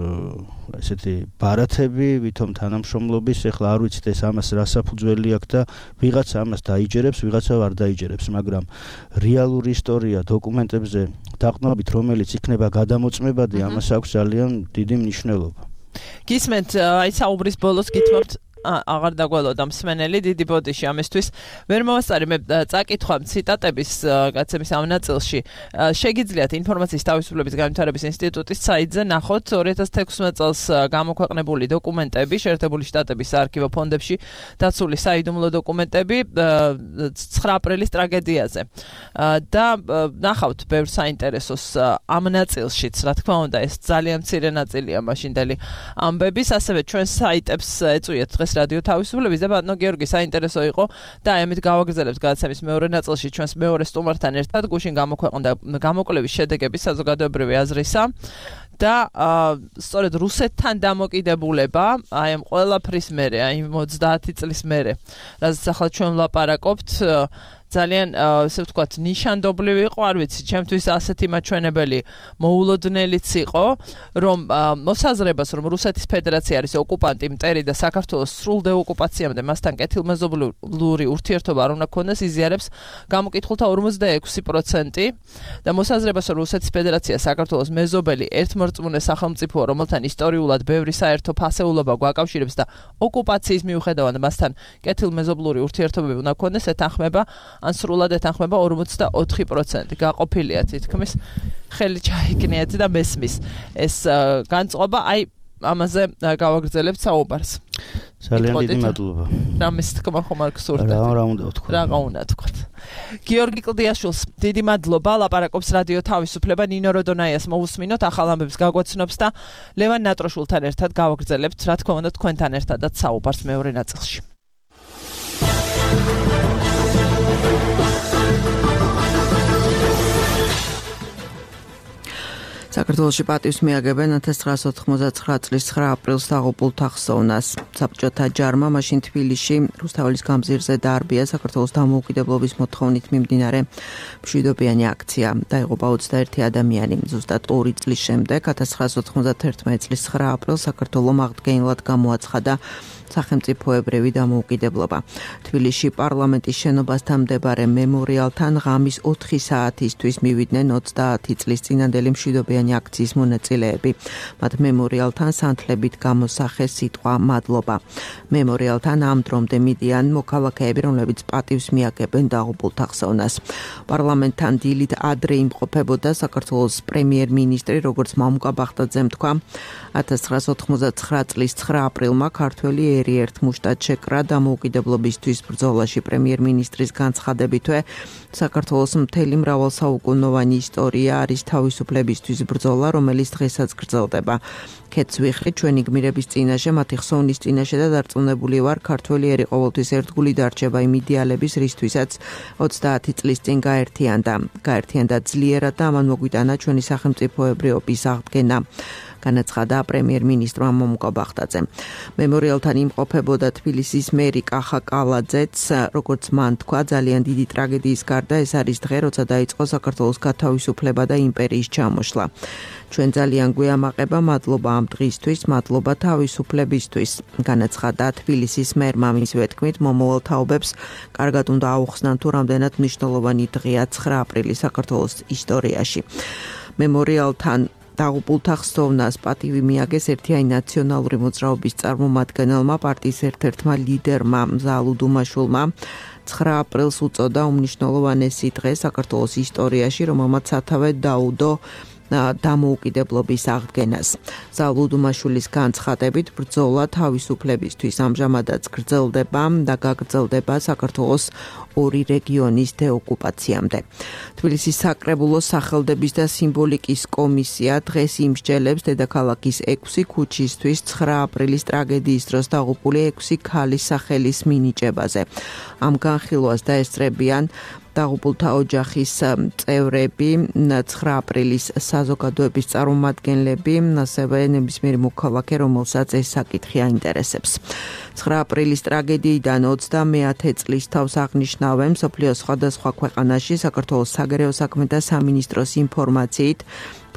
ესეთი ბარათები, ვითომ თანამშრომლობის, ეხლა არ ვიცით ეს ამას რა საფუძველი აქვს და ვიღაცა ამას დაიჯერებს, ვიღაცა არ დაიჯერებს, მაგრამ რეალური ისტორია დოკუმენტებზე დაყნობით, რომელიც იქნება გადამოწმებადი, ამას აქვს ძალიან დიდი მნიშვნელობა. გისმენთ, აი საუბრის ბოლოს გითხრობთ აღარ დაგვალოდა მსმენელი დიდი ბოდიში ამისთვის ვერ მოვასწარი მე წაკითხვა ციტატების გაცემის ამ ნაწილში შეგიძლიათ ინფორმაციის თავისუფლების განვითარების ინსტიტუტის საიტზე ნახოთ ორი ათას თექვსმეტ წელს გამოქვეყნებული დოკუმენტები შეერთებული შტატების საარქივო ფონდებში დაცული საიდუმლო დოკუმენტები ცხრა აპრილის ტრაგედიაზე და ნახავთ ბევრ საინტერესოს ამ ნაწილშიც რა თქმა უნდა ეს ძალიან მცირე ნაწილია მაშინდელი ამბების ასევე ჩვენ საიტებს ეწვიეთ დღეს რადიო თავისუფლების და ბატონო გიორგი საინტერესო იყო და ამით გავაგრძელებთ გადაცემის მეორე ნაწილში ჩვენს მეორე სტუმართან ერთად გუშინ გამოქვეყნდა გამოკვლევის შედეგები საზოგადოებრივი აზრისა და სწორედ რუსეთთან დამოკიდებულება აი ამ ყველაფრის მერე აი ოცდაათი წლის მერე რაზეც ახლა ჩვენ ვლაპარაკობთ ძალიან ესე ვთქვათ ნიშანდობლივი იყო არ ვიცი ჩემთვის ასეთი მაჩვენებელი მოულოდნელიც იყო რომ მოსაზრებას რომ რუსეთის ფედერაცია არის ოკუპანტი მტერი და საქართველოს სრულ დეოკუპაციამდე მასთან კეთილმეზობლური ურთიერთობა არ უნდა ქონდეს იზიარებს გამოკითხულთა ორმოცდაექვსი პროცენტი და მოსაზრებას რომ რუსეთის ფედერაცია საქართველოს მეზობელი ერთმორწმუნე სახელმწიფოა რომელთან ისტორიულად ბევრი საერთო ფასეულობა გვაკავშირებს და ოკუპაციის მიუხედავად მასთან კეთილმეზობლური ურთიერთობები უნდა ქონდეს ეთანხმება ან სრულად ეთანხმება ორმოცდაოთხი პროცენტი გაყოფილია თითქმის ხელი ჩაიგნიათ და მესმის ეს განწყობა აი ამაზე გავაგრძელებთ საუბარს ძალიან დიდი მადლობა რამის თქმა ხომ არ გსურდა რა რა უნდა ვთქვა რა უნდა თქვა გიორგი კლდიაშვილს დიდი მადლობა ლაპარაკობს რადიო თავისუფლება ნინო როდონაიას მოусმინოთ ახალ ამბებს გაგვაცნობს და ლევან ნატროშულთან ერთად გავაგრძელებთ რა თქმა უნდა თქვენთან ერთადაც საუბარს მეორე ნაწილში საქართველოში პატივს მიაგებენ ათას ცხრაასი ოთხმოცდაცხრა წლის ცხრა აპრილს დაღუპულ თახსოვნას. საბჭოთა ჯარმა მაშინ თბილისში რუსთაველის გამზირზე დაარბია საქართველოს დამოუკიდებლობის მოთხოვნით მიმდინარე მშვიდობიანი აქცია. დაიღუპა ოცდაერთი ადამიანი. ზუსტად ორი წლის შემდეგ ათას ცხრაასი ოთხმოცდათერთმეტი წლის ცხრა აპრილს საქართველომ აღდგენილად გამოაცხადა სახელმწიფოებრივი დამოუკიდებლობა. თბილისში პარლამენტის შენობასთან მდებარე მემორიალთან ღამის ოთხი საათისთვის მივიდნენ ოცდაათი წლის წინანდელი მშვიდობიანი აქციის მონაწილეები. მათ მემორიალთან სანთლებით გამოსახეს სიტყვა მადლობა. მემორიალთან ამ დრომდე მიდიან მოქალაქეები, რომლებიც პატივს მიაგებენ დაღუპულ თახსოვნას. პარლამენტთან დილით ადრე იმყოფებოდა საქართველოს პრემიერ-მინისტრი, როგორც მამუკა ბახტაძემ თქვა. ათას ცხრაასი ოთხმოცდაცხრა წლის ცხრა აპრილმა ქართველი ერი ერთ მუშტად შეკრა დამოუკიდებლობისთვის ბრძოლაში პრემიერ-მინისტრის განცხადებითვე საქართველოს მთელი მრავალსაუკუნოვანი ისტორია არის თავისუფლებისთვის ბრძოლა, რომელიც დღესაც გრძელდება. ქეთს ვიხრი ჩვენი გმირების წინაშე, მათი ხსოვნის წინაშე და დარწმუნებული ვარ, ქართველი ერი ყოველთვის ერთგული დარჩება იმ იდეალების, რისთვისაც ოცდაათი წლის წინ გაერთიანდა. გაერთიანდა ძლიერად და ამან მოგვიტანა ჩვენი სახელმწიფოებრიობის აღდგენა. განაცხადა პრემიერ-მინისტრმა მამუკა ბახტაძემ. მემორიალთან იმყოფებოდა თბილისის მერი კახა კალაძეც, როგორც მან თქვა, ძალიან დიდი ტრაგედიის გარდა ეს არის დღე, როცა დაიწყო საქართველოს გათავისუფლება და იმპერიის ჩამოშლა. ჩვენ ძალიან გვიამაყება, მადლობა ამ დღისთვის, მადლობა თავისუფლებისთვის. განაცხადა თბილისის მერმა მისივე თქმით, მომავალ თაობებს კარგად უნდა აუხსნან თუ რამდენად მნიშვნელოვანი დღეა ცხრა აპრილი საქართველოს ისტორიაში. მემორიალთან დაღუპულ თახსოვნას პატივი მიაგეს ერთიანი ნაციონალური მოძრაობის წარმომადგენელმა პარტიის ერთ-ერთმა ლიდერმა მზალუ დუმაშულმა. ცხრა აპრილს უწოდა უმნიშვნელოვანესი დღე საქართველოს ისტორიაში, რომელმაც სათავე დაუდო დამოუკიდებლობის აღდგენას. ზალუ დუმაშულის განცხადებით ბრძოლა თავისუფლებისთვის ამჟამადაც გრძელდება და გაგრძელდება საქართველოს ორი რეგიონის დეოკუპაციამდე. თბილისის საკრებულოს სახელდების და სიმბოლიკის კომისია დღეს იმსჯელებს დედაქალაქის ექვსი ქუჩისთვის ცხრა აპრილის ტრაგედიის დროს დაღუპული ექვსი ქალის სახელის მინიჭებაზე. ამ განხილვას დაესწრებიან დაღუპულთა ოჯახის წევრები, ცხრა აპრილის საზოგადოების წარმომადგენლები, ასევე ნებისმიერი მოქალაქე, რომელსაც ეს საკითხი აინტერესებს. ცხრა აპრილის ტრაგედიიდან ოცდამეათე წლის თავს აღნიშნავენ მსოფლიოს სხვადასხვა ქვეყანაში საქართველოს საგარეო საქმეთა სამინისტროს ინფორმაციით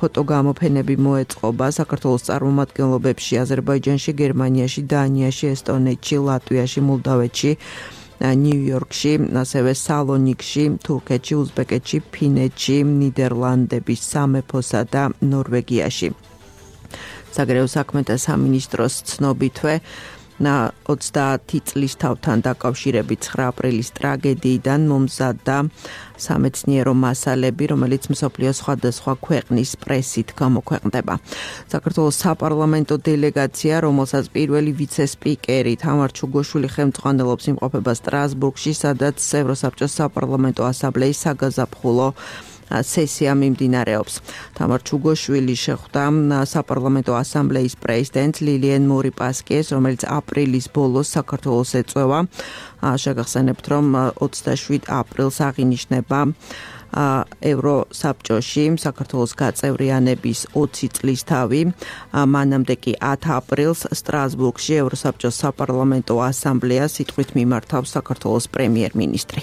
ფოტოგამოფენები მოეწყობა საქართველოს წარმომადგენლობებში აზერბაიჯანში, გერმანიაში, დანიაში, ესტონეთში, ლატვიაში, მოლდავეთში, ნიუ-იორკში, ასევე სალონიკში, თურქეთში, უზბეკეთში, ფინეთში, ნიდერლანდების სამეფოსა და ნორვეგიაში. საგარეო საქმეთა სამინისტროს ცნობითვე ოცდაათი წლის თავთან დაკავშირებით ცხრა აპრილის ტრაგედიიდან მომზადდა სამეცნიერო მასალები, რომელიც მსოფლიოს სხვადასხვა ქვეყნის პრესით გამოქვეყნდება. საქართველოს საპარლამენტო დელეგაცია, რომელსაც პირველი ვიცე-სპიკერი თამარ ჩუგოშვილი ხელმძღვანელობს, იმყოფება სტრასბურგში, სადაც ევროსაბჭოს საპარლამენტო ასამბლეის საგაზაფხულო სესია მიმდინარეობს. თამარ ჩუგოშვილი შეხვდა საპარლამენტო ასამბლეის პრეზიდენტ ლილიენ მორიპასკიეს, რომელიც აპრილის ბოლოს საქართველოს ეწევა. შეგახსენებთ, რომ ოცდაშვიდ აპრილს აღინიშნება ევროსაბჭოში საქართველოს გაწევრიანების ოცი წლისთავი. მანამდე კი ათი აპრილს სტრასბურგში ევროსაბჭოს საპარლამენტო ასამბლეას სიტყვით მიმართავს საქართველოს პრემიერ-მინისტრი.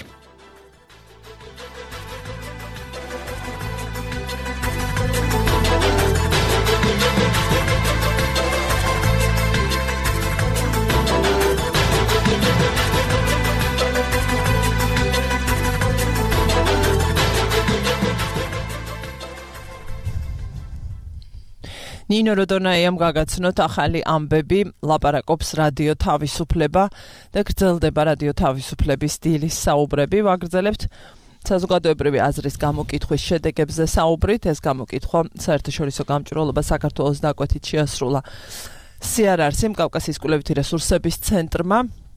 ნინო როდონაიამ გაგაცნოთ ახალი ამბები, ლაპარაკობს რადიო თავისუფლება და გრძელდება რადიო თავისუფლების დილის საუბრები. ვაგრძელებთ საზოგადოებრივი აზრის გამოკითხვის შედეგებზე საუბრით. ეს გამოკითხვა საერთაშორისო გამჭვირვალობა საქართველოს დაკვეთით შეასრულა სიარარსიმ კავკასიის კვლევითი რესურსების ცენტრმა.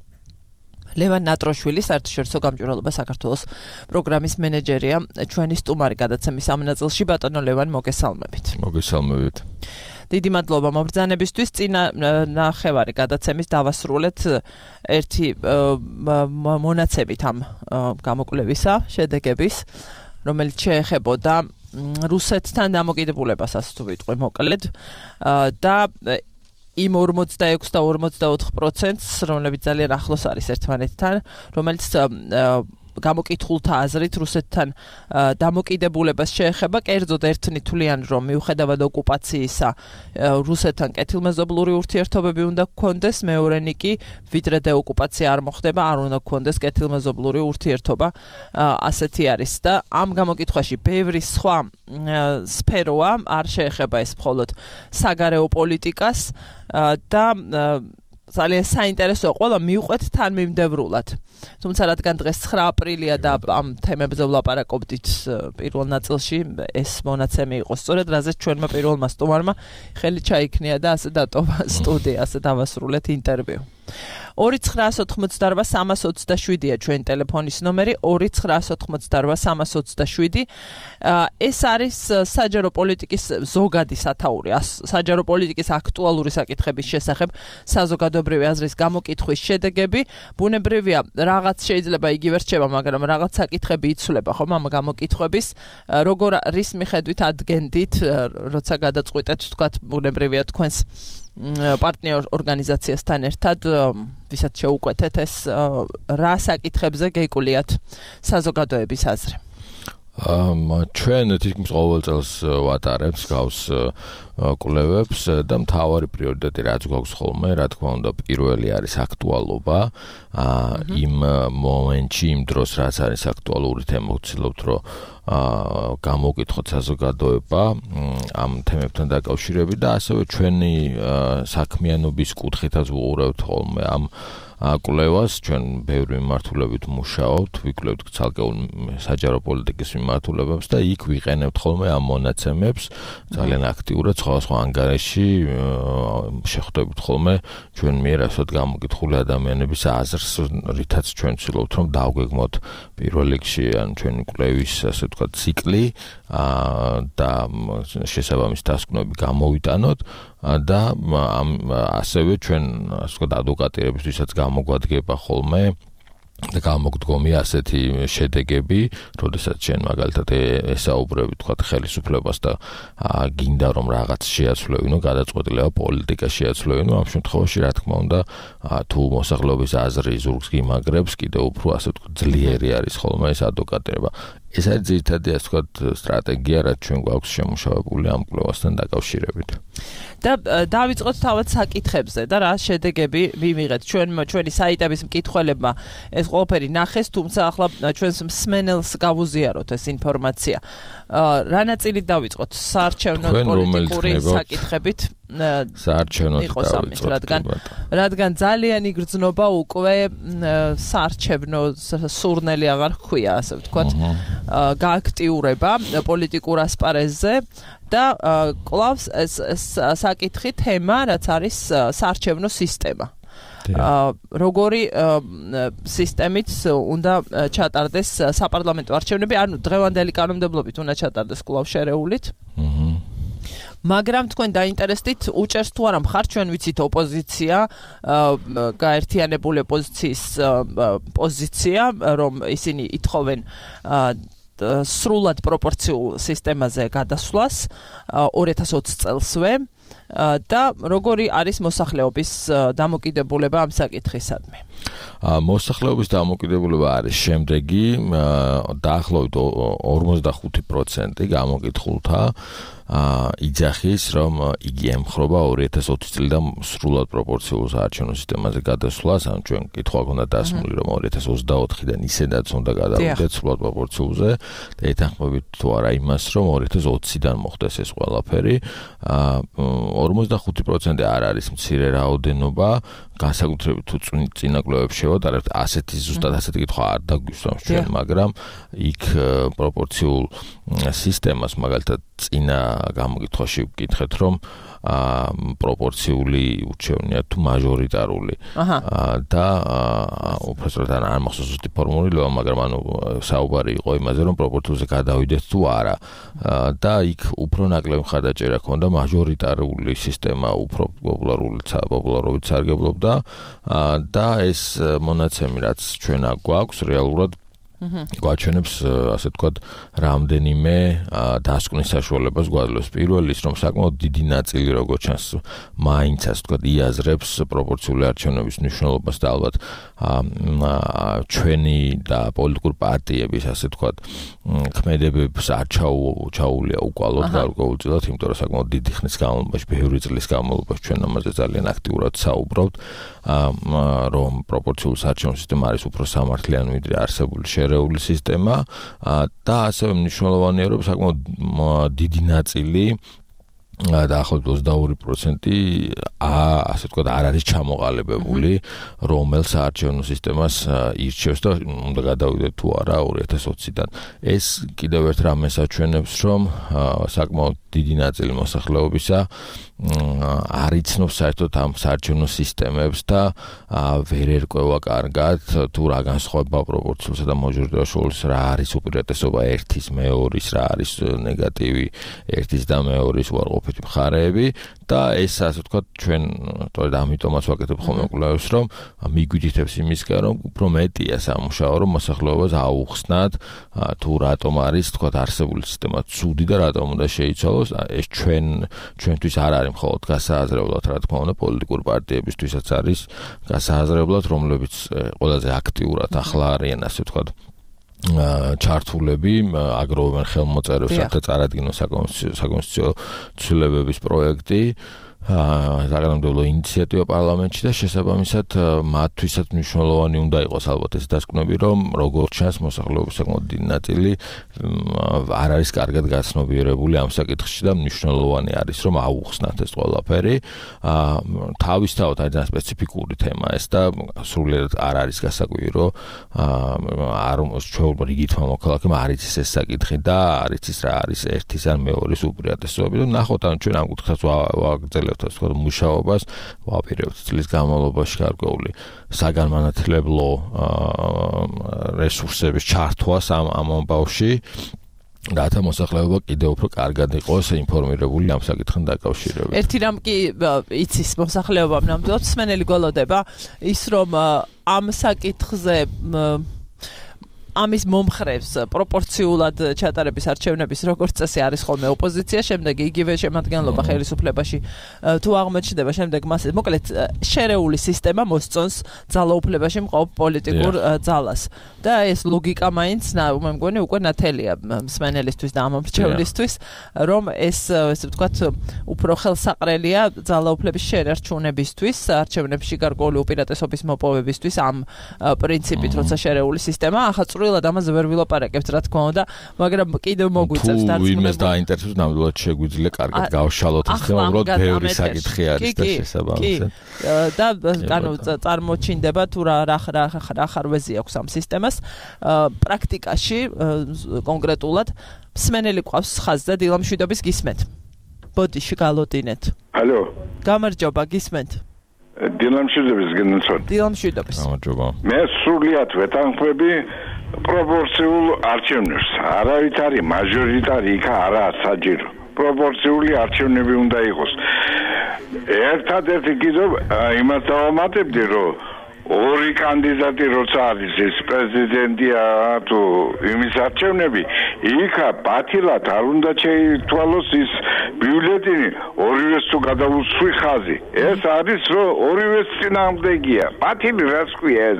ლევან ნატროშვილი, საერთაშორისო გამჭვირვალობა საქართველოს პროგრამის მენეჯერია, ჩვენი სტუმარი გადაცემის ამ ნაწილში. ბატონო ლევან, მოგესალმებით. მოგესალმებით. დიდი მადლობა მობრძანებისთვის. წინა ნახევარი გადაცემის დავასრულეთ ერთი მონაცემით ამ გამოკვლევისა შედეგების, რომელიც შეეხებოდა რუსეთთან დამოკიდებულებას, ასე თუ ვიტყვი მოკლედ, და იმ ორმოცდაექვსი და ორმოცდაოთხ პროცენტს, რომლებიც ძალიან ახლოს არის ერთმანეთთან, რომელიც გამოკითხულთა აზრით რუსეთთან დამოკიდებულებას შეეხება, კერძოდ ერთნითვლიან, რომ მიუხედავად ოკუპაციისა რუსეთთან კეთილმეზობლური ურთიერთობები უნდა გქონდეს, მეორენი კი ვიდრე დეოკუპაცია არ მოხდება, არ უნდა გქონდეს კეთილმეზობლური ურთიერთობა, ასეთი არის და ამ გამოკითხვაში ბევრი სხვა სფეროა, არ შეეხება ეს მხოლოდ საგარეო პოლიტიკას და ძალიან საინტერესოა, ყველა მივყვეთ თანმიმდევრულად. თუმცა რადგან დღეს ცხრა აპრილია და ამ თემებზე ვლაპარაკობდით პირველ ნაწილში, ეს მონაცემი იყო სწორედ, რაზეც ჩვენმა პირველმა სტუმარმა ხელი ჩაიქნია და ასე დატოვა სტუდია, ასე დავასრულეთ ინტერვიუ. ორი ცხრაას ოთხმოცდაორბა სამას ოცდაშვიდია ჩვენი ტელეფონის ნომერი, ორი ცხრაას ოთხმოცდაორბა სამას ოცდაშვიდი. ეს არის საჯარო პოლიტიკის ზოგადი სათაური, საჯარო პოლიტიკის აქტუალური საკითხების შესახებ საზოგადოებრივი აზრის გამოკითხვის შედეგები. ბუნებრივია, რაღაც შეიძლება იგივე რჩება, მაგრამ რაღაც საკითხები იცვლება ხომ ამ გამოკითხვების, როგორ რის მიხედვით ადგენდით, როცა გადაწყვიტეთ, თქვათ, ბუნებრივია თქვენს პარტნიორ ორგანიზაციასთან ერთად, ვისაც შეუკვეთეთ ეს, რა საკითხებზე გეკულიათ საზოგადოების აზრი? ჩვენ თითქმის ყოველ წელს ვატარებთ გავს კვლევებს და მთავარი პრიორიტეტი რაც გვაქვს ხოლმე, რა თქმა უნდა, პირველი არის აქტუალობა. იმ მომენტში, იმ დროს რაც არის აქტუალური თემა, ვცდილობთ რომ გამოვკითხოთ საზოგადოება ამ თემებთან დაკავშირებით და ასევე ჩვენი საქმიანობის კუთხითაც ვუყურებთ ხოლმე ამ კვლევას. ჩვენ ბევრი მიმართულებით მუშაობთ, ვიკვლევთ ცალკეულ საჯარო პოლიტიკის მიმართულებებს და იქ ვიყენებთ ხოლმე ამ მონაცემებს ძალიან აქტიურად სხვადასხვა ანგარიში შეხვდებით ხოლმე ჩვენ მიერ ასეთ გამოკითხული ადამიანების აზრს, რითაც ჩვენ ვცდილობთ რომ დავგეგმოთ პირველ რიგში ან ჩვენი კვლევის ასე ვთქვათ ციკლი და შესაბამის დასკვნები გამოვიტანოთ და ასევე ჩვენ ასე ვთქვათ ადვოკატირებისთვისაც გამოგვადგება ხოლმე და გამოგდგომია ასეთი შედეგები, როდესაც შენ მაგალითად ესაუბრები თქვა ხელისუფლებას და გინდა რომ რაღაც შეაცვლევინო, გადაწყვეტილება პოლიტიკა შეაცვლევინო, ამ შემთხვევაში რა თქმა უნდა თუ მოსახლეობის აზრი ზურგს გიმაგრებს, კიდევ უფრო ასე ვთქვათ ძლიერი არის ხოლმე ეს ადვოკატირება. ეს არის ძირითადი ასე ვთქვათ სტრატეგია, რაც ჩვენ გვაქვს შემუშავებული ამ კვლევასთან დაკავშირებით. და დავიწყოთ თავად საკითხებზე და რა შედეგები ვიმიღეთ ჩვენ ჩვენი საიტების მკითხველებმა ეს ყველაფერი ნახეს, თუმცა ახლა ჩვენს მსმენელს გავუზიაროთ ეს ინფორმაცია. რა ნაწილით დავიწყოთ? საარჩევნო პოლიტიკური საკითხებით საარჩევნო დავიწყოთ, რადგან რადგან ძალიან იგრძნობა უკვე საარჩევნო სურნელი აღარ ხუია, ასე ვთქვათ, გააქტიურება პოლიტიკურ ასპარეზზე. და კლავს ეს საკითხი თემა, რაც არის საარჩევნო სისტემა. როგორი სისტემით უნდა ჩატარდეს საპარლამენტო არჩევნები, ანუ დღევანდელი კანონმდებლობით უნდა ჩატარდეს კვლავ შერეულით. მაგრამ თქვენ დაინტერესდით უჭერს თუ არა მხარ, ჩვენ ვიცით ოპოზიცია, გაერთიანებული ოპოზიციის პოზიცია, რომ ისინი ითხოვენ სრულად პროპორციულ სისტემაზე გადასვლას ორი ათას ოცი წელსვე და როგორი არის მოსახლეობის დამოკიდებულება ამ საკითხისადმი? მოსახლეობის დამოკიდებულება არის შემდეგი, დაახლოებით ორმოცდახუთი პროცენტი გამოკითხულთა იძახის, რომ იგი ემხრობა ორი ათას ოცი წლიდან სრულად პროპორციულ საარჩევნო სისტემაზე გადასვლას, ან ჩვენ კითხვა გქონდა დასმული, რომ ორი ათას ოცდაოთხიდან ისედაც უნდა გადავიდეთ სრულად პროპორციულზე და ეთანხმებით თუ არა იმას, რომ ორი ათას ოციდან მოხდეს ეს ყველაფერი. ორმოცდახუთი პროცენტი არ არის მცირე რაოდენობა, განსაკუთრებით თუ წინა კვლევებს შევადარებთ, ასეთი ზუსტად ასეთი კითხვა არ დაგვისვამს ჩვენ, მაგრამ იქ პროპორციულ სისტემას მაგალითად წინა გამოკითხვაში ვკითხეთ, რომ პროპორციული ურჩევნია თუ მაჟორიტარული და უბრალოდ არ მახსოვს ზუსტი ფორმულირება, მაგრამ ანუ საუბარი იყო იმაზე, რომ პროპორციულზე გადავიდეთ თუ არა და იქ უფრო ნაკლები მხარდაჭერა ჰქონდა, მაჟორიტარული სისტემა უფრო პოპულარობით სარგებლობდა და ეს მონაცემი რაც ჩვენ აქ გვაქვს რეალურად გვაჩვენებს ასე ვთქვათ რამდენიმე დასკვნის საშუალებას გვაძლევს. პირველი ის, რომ საკმაოდ დიდი ნაწილი როგორც ჩანს მაინც ასე ვთქვათ იაზრებს პროპორციული არჩევნების მნიშვნელობას და ალბათ ჩვენი და პოლიტიკურ პარტიების ასე ვთქვათ ქმედებებს არ ჩაუულია უკვალოდ გარკვეულწილად, იმიტომ რომ საკმაოდ დიდი ხნის განმავლობაში, ბევრი წლის განმავლობაში ჩვენ ამაზე ძალიან აქტიურად საუბრობთ, რომ პროპორციული საარჩევნო სისტემა არის უფრო სამართლიანი ვიდრე არსებული შერეული სისტემა და ასევე მნიშვნელოვანია, რომ საკმაოდ დიდი ნაწილი დაახლოებით ოცდაორი პროცენტი ასე ვთქვათ არ არის ჩამოყალიბებული, რომელ საარჩევნო სისტემას ირჩევს და უნდა გადავიდეთ თუ არა ორი ათას ოციდან. ეს კიდევ ერთ რამეს აჩვენებს, რომ საკმაოდ დიდი ნაწილი მოსახლეობისა არ იცნობს საერთოდ ამ საარჩევნო სისტემებს და ვერ ერკვევა კარგად თუ რა განსხვავება პროპორციულსა და მაჟორიტარულ შორის, რა არის უპირატესობა ერთის, მეორის, რა არის ნეგატივი ერთის და მეორის უარყოფითი მხარეები და ეს ასე ვთქვათ ჩვენ სწორედ ამიტომაც ვაკეთებ ხოლმე კვლევებს, რომ მიგვიჯითებს იმისკენ, რომ უფრო მეტია სამუშაო, რომ მოსახლეობას აუხსნათ თუ რატომ არის ვთქვათ არსებული სისტემა ცუდი და რატომ უნდა შეიცვალოს. ეს ჩვენ ჩვენთვის არ არის მხოლოდ გასააზრებლად, რა თქმა უნდა, პოლიტიკურ პარტიებისთვისაც არის გასააზრებლად, რომლებიც ყველაზე აქტიურად ახლა არიან ასე ვთქვათ ჩართულები, აგროვებენ ხელმოწერებს, რათა წარადგინონ საკონსტიტუციო ცვლილებების პროექტი, საკანონმდებლო ინიციატივა პარლამენტში და შესაბამისად მათთვისაც მნიშვნელოვანი უნდა იყოს ალბათ ეს დასკვნები, რომ როგორც ჩანს მოსახლეობის საკმაოდ დიდი ნაწილი არ არის კარგად გაცნობიერებული ამ საკითხში და მნიშვნელოვანი არის რომ აუხსნათ ეს ყველაფერი. თავისთავად არის ძალიან სპეციფიკური თემა ეს და სრულიად არ არის გასაკვირი, არ ჩვეულ რიგითმა მოქალაქემ არ იცის ეს საკითხი და არ იცის რა არის ერთის ან მეორის უპირატესობები და ნახოთ ან ჩვენ ამ კუთხეს ვაგრძელებთ ასე ვთქვათ მუშაობას, ვაპირებთ წლის განმავლობაში გარკვეული საგანმანათლებლო რესურსების ჩართვას ამ ამ ამბავში, რათა მოსახლეობა კიდევ უფრო კარგად იყოს ინფორმირებული ამ საკითხთან დაკავშირებით. ერთი რამ კი იცის მოსახლეობამ ნამდვილად მსმენელი გველოდება ის, რომ ამ საკითხზე ამის მომხრევს პროპორციულად ჩატარების არჩევნების როგორც წესი არის ხოლმე ოპოზიცია, შემდეგ იგივე შემადგენლობა ხელისუფლებაში თუ აღმოჩნდება, შემდეგ მას მოკლედ შერეული სისტემა მოსწონს ძალაუფლებაში მყოფ პოლიტიკურ ძალას. და ეს ლოგიკა მაინც მე მგონი უკვე ნათელია მსმენელისთვის და ამომრჩევლისთვის, რომ ეს ესე ვთქვათ უფრო ხელსაყრელია ძალაუფლების შერარჩუნებისთვის, არჩევნებში გარკვეული უპირატესობის მოპოვებისთვის ამ პრინციპით, როცა შერეული სისტემა ახალ ვილად ამაზე ვერ ვილაპარაკებთ, რა თქმა უნდა, მაგრამ კიდევ მოგვიწევს დარწმუნება. თუ იმეს დაინტერესებს, ნამდვილად შეგვიძლია კარგად გავშალოთ ეს თემა, უბრალოდ ბევრი საკითხი არის და შესაბამისად. და ანუ წარმოჩინდება თუ რა რა რა ხარვეზი აქვს ამ სისტემას პრაქტიკაში კონკრეტულად მსმენელი ყავს ხაზზე დილამშვიდობის გისმენთ. ბოდიში გალოდინეთ. ალო. გამარჯობა, გისმენთ. დილამშვიდობის გენცოთ. დილამშვიდობის. გამარჯობა. მე სრულიად ვეთანხმები პროპორციულ არჩევნებს. არავითარი მაჟორიტარი იქ არაა საჭირო. პროპორციული არჩევნები უნდა იყოს. ერთადერთი კიდევ იმას დავამატებდი, რომ ორი კანდიდატი როცა არის ეს პრეზიდენტია თუ იმის არჩევნები, იქ ბათილად არ უნდა შეითვალოს ის ბიულეტენი, ორივეს თუ გადაუსვი ხაზი. ეს არის რომ ორივეს წინააღმდეგია. ბათილი რას ქვია ეს?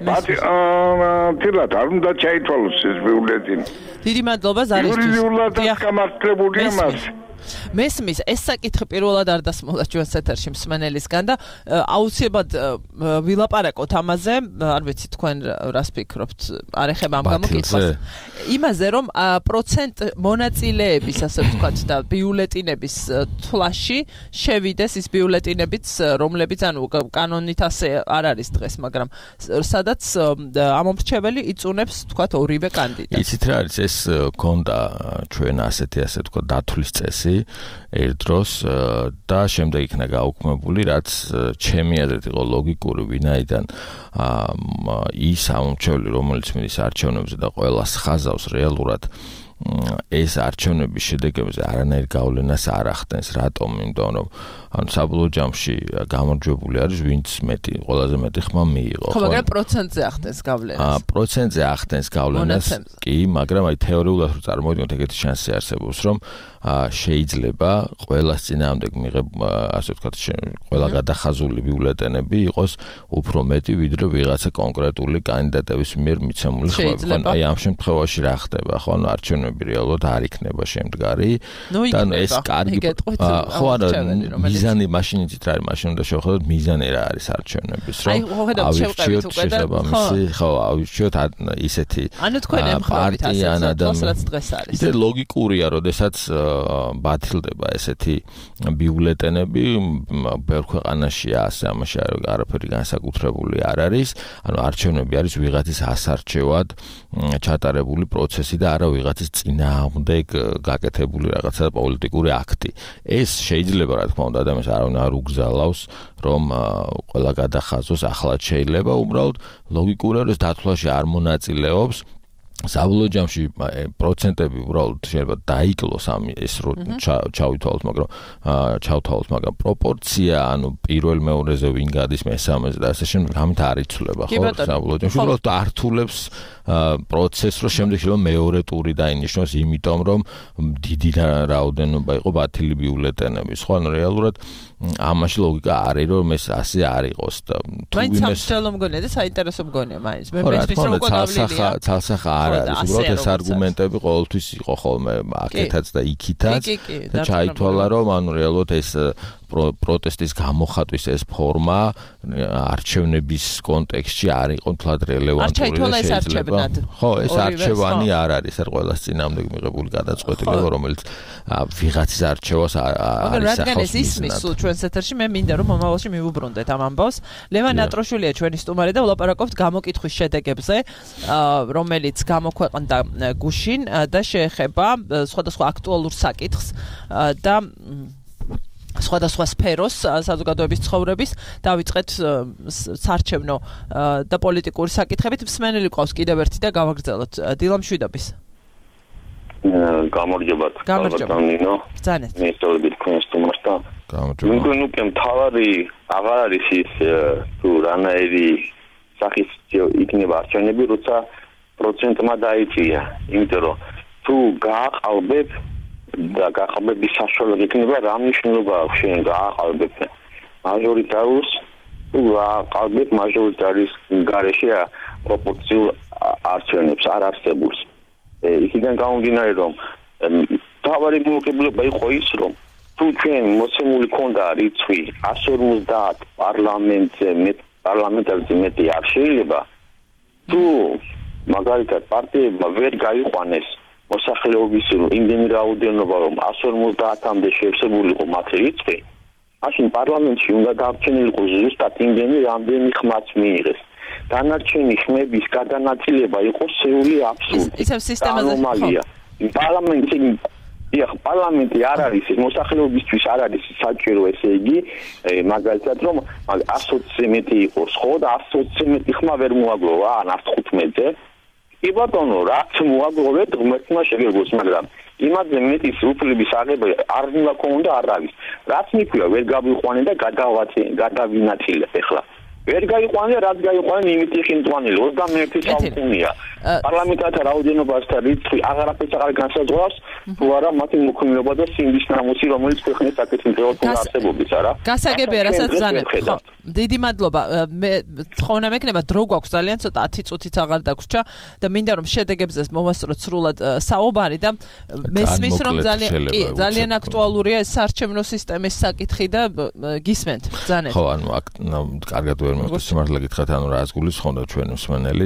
ბათილად არ უნდა შეითვალოს ეს ბიულეტენი. დიდი მადლობა ზარისთვის. იურიდიულად გამართლებულია მას. მესმის ეს საკითხი პირველად არ დასმულა ჩვენს ეთერში მსმენელისგან და აუცილებლად ვილაპარაკოთ ამაზე, არ ვიცი თქვენ რას ფიქრობთ, არ ეხება ამ გამოკითხვას. იმაზე რომ პროცენტ მონაწილეების, ასე ვთქვათ, და ბიულეტინების თვლაში შევიდეს ის ბიულეტინებიც, რომლებიც ანუ კანონით ასე არ არის დღეს, მაგრამ სადაც ამომრჩეველი იწუნებს, ვთქვათ, ორივე კანდიდატს. იცით რა არის ეს ქონდა ჩვენ ასეთი, ასე ვთქვათ, დათვლის წესი ერთ დროს და შემდეგ იქნა გაუქმებული, რაც ჩემი აზრით იყო ლოგიკური, ვინაიდან ის ამომრჩეველი, რომელიც მიდის არჩევნებზე და ყველას ხაზავს რეალურად ეს არჩევნების შედეგებზე არანაირ გავლენას არ ახდენს. რატომ? იმიტომ რომ ანუ საბოლოო ჯამში გამარჯვებული არის ვინც მეტი, ყველაზე მეტი ხმა მიიღო. ხო, მაგრამ პროცენტზე ახდენს გავლენას. აა პროცენტზე ახდენს გავლენას. კი, მაგრამ აი თეორიულად რო წარმოვიდგინოთ, ეგეთი შანსი არსებობს, რომ შეიძლება ყველას წინააღმდეგ მიღებ, ასე ვთქვათ, ყველა გადახაზული ბიულეტენები იყოს უფრო მეტი, ვიდრე ვიღაცა კონკრეტული კანდიდატების მიერ მიცემული ხმები. აი ამ შემთხვევაში რა ხდება? ხო, ანუ არჩევნები რეალურად არ იქნება შემდგარი და ეს კარგი ხო, არა მიზანი მაშინ იცით რა არის, მაშინ უნდა შევხედოთ მიზანი რა არის არჩევნების, რომ ავირჩიოთ შესაბამისი, ხო, ავირჩიოთ ისეთი პარტია ან ადამიანი. ეს ლოგიკურია, როდესაც ბათილდება ესეთი ბიულეტენები, ბევრ ქვეყანაშია ასე, ამაში არაფერი განსაკუთრებული არ არის, ანუ არჩევნები არის ვიღაცის ასარჩევად ჩატარებული პროცესი და არა ვიღაცის წინააღმდეგ გაკეთებული რაღაცა პოლიტიკური აქტი. ეს შეიძლება რა თქმა უნდა ადამიანს არავინ არ უგზალავს, რომ ყველა გადახაზოს, ახლად შეიძლება უბრალოდ ლოგიკურად ეს დათვლაში არ მონაწილეობს. საბოლოო ჯამში პროცენტები უბრალოდ შეიძლება დაიკლოს ამ ეს რო ჩავითვალოთ, მაგრამ ჩავთვალოთ, მაგრამ პროპორცია, ანუ პირველ მეორეზე ვინ გადის მესამეზე და ასე შემდეგ ამით არ იცვლება, ხო? საბოლოო ჯამში უბრალოდ ართულებს პროცესს, რომ შემდეგ შეიძლება მეორე ტური დაინიშნოს, იმიტომ რომ დიდი რაოდენობა იყო ბათილი ბიულეტენების, ხო? ანუ რეალურად ამაში ლოგიკა არის, რომ ეს ასე არ იყოს და თუ იმეს მაინც სამშობლო მგონია და საინტერესო მგონია მაინც. მე მესმის რომ კოდავლილია. ცალსახა არ არის, უბრალოდ ეს არგუმენტები ყოველთვის იყო ხოლმე აქეთაც და იქითაც და ჩაითვალა, რომ ანუ რეალურად ეს პროტესტის გამოხატვის ეს ფორმა არჩევნების კონტექსტში არ იყო თლად რელევანტური და შეიძლება. ხო, ეს არჩევანი არ არის, ეს ყველას წინააღმდეგ მიღებული გადაწყვეტილება, რომელიც ვიღაცის არჩევას არის ახავს ისმის სულ ჩვენს ეთერში. მე მინდა რომ მომავალში მივუბრუნდეთ ამ ამბავს. ლევან ნატროშვილია ჩვენი სტუმარი და ვლაპარაკობთ გამოკითხვის შედეგებზე, რომელიც გამოქვეყნდა გუშინ და შეეხება სხვადასხვა აქტუალურ საკითხს და სხვადასხვა სფეროს საზოგადოების ცხოვრების. დავიწყეთ საარჩევნო და პოლიტიკური საკითხებით. მსმენელი ყავს კიდევ ერთი და გავაგრძელოთ. დილამშვიდობის. გამარჯობათ. გამარჯობა. ბრძანეთ. მე სწორედ თქვენს სტუმართან. გამარჯობა. ნუ ნუ კემ თავარი აღარ არის ის თუ რანაირი სახის იქნება არჩევნები, როცა პროცენტმა დაიწია. იმიტომ რომ თუ გააყალბებ და გააყალბების საშუალება იქნება, რა მნიშვნელობა აქვს შენ გააყალბებ მაჟორიტარს, თუ გააყალბებ მაჟორიტარის გარეშე პროპორციულ არჩევნებს არ არსებობს. იქიდან გამომდინარე რომ თავარი მოკებლობა იყო ის რომ თუ ჩვენ მოცემული ქონდა რიცხვი εκατს ორმოცდაათ პარლამენტზე მეტ პარლამენტარზე მეტი არ შეიძლება თუ მაგალითად პარტიებმა ვერ გაიყვანეს მოსახლეობის იმდენი რაოდენობა რომ εκατს ორმოცდაათამდე შევსებული იყო მათი რიცხვი მაშინ პარლამენტში უნდა დარჩენილიყო ზუსტად იმდენი რამდენი ხმაც მიიღეს დანარჩენი ხმების გადანაწილება იყო სრული აბსურდი ისევ სისტემაზე ანომალია პარლამენტი ეხ პარლამენტი არ არის მოსახლეობისთვის არ არის საჭირო ესე იგი მაგალითად რომ εκατს ოცდაათზე მეტი იყოს ხო და εκατს ოცდაათზე მეტი ხმა ვერ მოაგროვა ან εκατს თხუთმეტზე კი ბატონო რაც მოაგროვეთ ღმერთმა შეგეგოს მაგრამ იმაზე მეტი სრულფლების აღება არ უნდა ქონდა არ არის რაც მიქია ვერ გავიყვანე და გადავაცე გადავინაწილებ ეხლა ვერ გაიყვანე რაც გაიყვანე იმით ხინტვანილი ოცდამეერთე საუკუნეა პარლამენტათა რაოდენობასთან რიცხვი აღარაფერს აღარ განსაზღვრავს თუ არა მათი მოქმედება და სინდის ნამუსი რომელიც ქვეყნის საკუთრებულად უნდა არსებობდეს არა გასაგებია რასაც ბრძანეთ ხო დიდი მადლობა მე თხოვნა მექნება დრო გვაქვს ძალიან ცოტა ათი წუთით აღარ დაგვრჩა და მინდა რომ შედეგებზე მოვასწროთ სრულად საუბარი და მესმის რომ ძალიან კი ძალიან აქტუალურია ეს საარჩევნო სისტემის საკითხი და გისმენთ ბრძანეთ ხო ანუ აქ კარგად ვერ მოვიწყოთ სიმართლე გითხრათ ანუ რას გულისხმობდა ჩვენ მსმენელი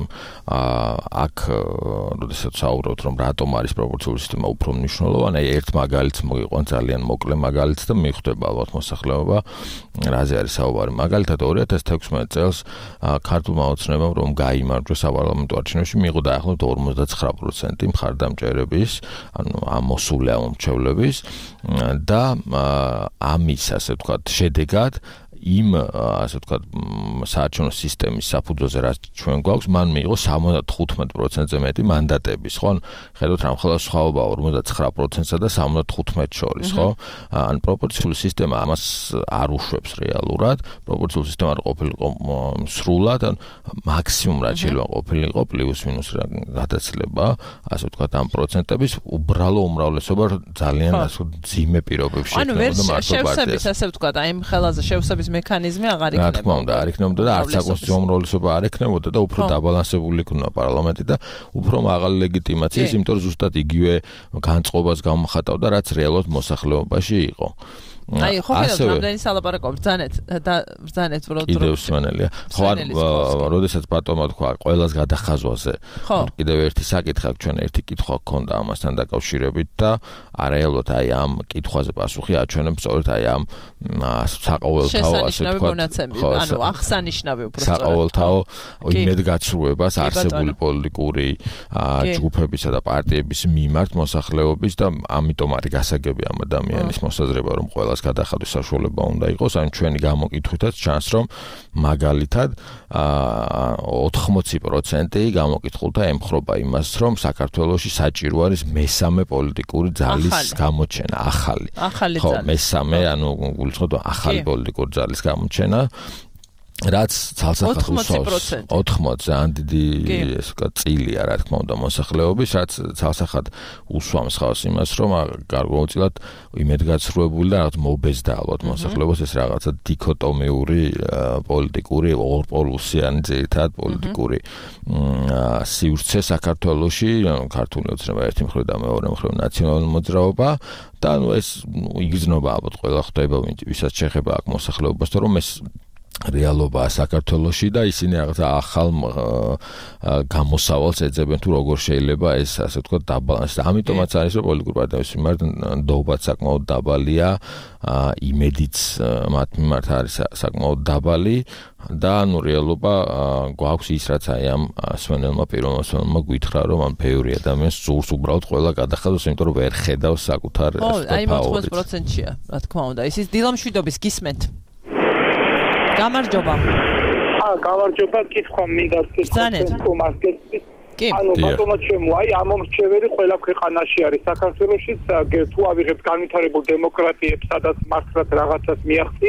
აქ როდესაც საუბრობთ რომ რატომ არის პროპორციული სისტემა უფრო მნიშვნელოვანი აი ერთ მაგალითს მოგიყვან ძალიან მოკლე მაგალითს და მიხვდება ალბათ მოსახლეობა რაზე არის საუბარი მაგალითად ორი ათას თექვსმეტ წელს ქართულმა ოცნებამ რომ გაიმარჯვა საპარლამენტო არჩევნებში მიიღო დაახლოებით ორმოცდაცხრა პროცენტი მხარდამჭერების ანუ ამ მოსული ამომრჩევლების და ამის ასე ვთქვათ შედეგად იმ ასე ვთქვათ საარჩევნო სისტემის საფუძველზე რაც ჩვენ გვაქვს მან მიიღო სამოცდათხუთმეტ პროცენტზე მეტი მანდატების ხო ხედავთ რამ ხოლმე სხვაობა ორმოცდაცხრა პროცენტსა და სამოცდათხუთმეტ შორის ხო ან პროპორციული სისტემა ამას არ უშვებს რეალურად პროპორციული სისტემა არ ყოფილიყო სრულად ან მაქსიმუმ რაც შეიძლება ყოფილიყო პლუს მინუს გადაცილება ასე ვთქვათ ამ პროცენტების უბრალო უმრავლესობა ძალიან ასე ძიმე პირობებში ანუ ვერ შევსების ასე ვთქვათ აი იმ ხელაზე შევსების მექანიზმი აღარ იქნება. რა თქმა უნდა, არ იქნებოდა და არც საკონსტიტუციო უმრავლესობა არ იქნებოდა და უფრო დაბალანსებული იქნება პარლამენტი და უფრო მაღალი ლეგიტიმაციას, იმიტომ რომ ზუსტად იგივე განწყობას გამოხატავდა, რაც რეალურად მოსახლეობაში იყო. აი ხო ხედავთ რამდენი სალაპარაკო ბრძანეთ და ბრძანეთ რო კიდევ სვენელია ხო არ როდესაც ბატონმა თქვა ყველას გადახაზვაზე კიდევ ერთი საკითხი აქვს ჩვენ ერთი კითხვა გქონდა ამასთან დაკავშირებით და რეალურად აი ამ კითხვაზე პასუხი აჩვენებს სწორედ აი ამ საყოველთაო ასე თქვა ანუ აღსანიშნავი უფრო სწორად საყოველთაო იმედგაცრუებას არსებული პოლიტიკური ჯგუფებისა და პარტიების მიმართ მოსახლეობის და ამიტომ არის გასაგები ამ ადამიანის მოსაზრება რომ ყველა გადახადვის საშუალება უნდა იყოს, ან ჩვენი გამოკითხვითაც ჩანს, რომ მაგალითად ოთხმოცი პროცენტი გამოკითხულთა ემხრობა იმას, რომ საქართველოში საჭირო არის მესამე პოლიტიკური ძალის გამოჩენა, ახალი. ხო, მესამე, ანუ გულისხმობ ახალი პოლიტიკური ძალის გამოჩენა. რაც ცალსახად უსვამს ოთხმოცი ძალიან დიდი ეს ვთქვათ წილია რა თქმა უნდა მოსახლეობის რაც ცალსახად უსვამს ხავს იმას რომ გარკვეულწილად იმედგაცრუებული და რაღაც მობეზდა ალბათ მოსახლეობას ეს რაღაცა დიქოტომიური პოლიტიკური ორპოლუსიანი ძირითადად პოლიტიკური სივრცე საქართველოში ქართული ოცნება ერთი მხრივ და მეორე მხრივ ნაციონალური მოძრაობა და ნუ ეს იგრძნობა ალბათ ყველა ხდება ვისაც შეხება აქ მოსახლეობას რომ ეს რეალობაა საქართველოში და ისინი რაღაცა ახალ გამოსავალს ეძებენ თუ როგორ შეიძლება ეს ასე ვთქვათ დაბალანსი. ამიტომაც არის რომ პოლიტიკური პარტიების მიმართ ნდობაც საკმაოდ დაბალია, იმედიც მათ მიმართ არის საკმაოდ დაბალი და ნუ რეალობა გვაქვს ის რაც აი ამ სვენელმა პირველმა სვენელმა გითხრა რომ ამ ბევრი ადამიანს სურს უბრალოდ ყველა გადახადოს, იმიტომ რომ ვერ ხედავს საკუთარ ეს აი ოცდაოთხ პროცენტია რა თქმა უნდა. ისიც დილამშვიდობის გისმენთ. გამარჯობა. აა გამარჯობა, კითხვა მიგასკეთ კომასკეთ. ანუ ბატონო ჩემო, აი ამ მომრჩეველი ყველა ქვეყანაში არის საქართველოში, თუ ავიღებთ განვითარებულ დემოკრატიებს, სადაც მართლაც რაღაცას მიაღწიეს,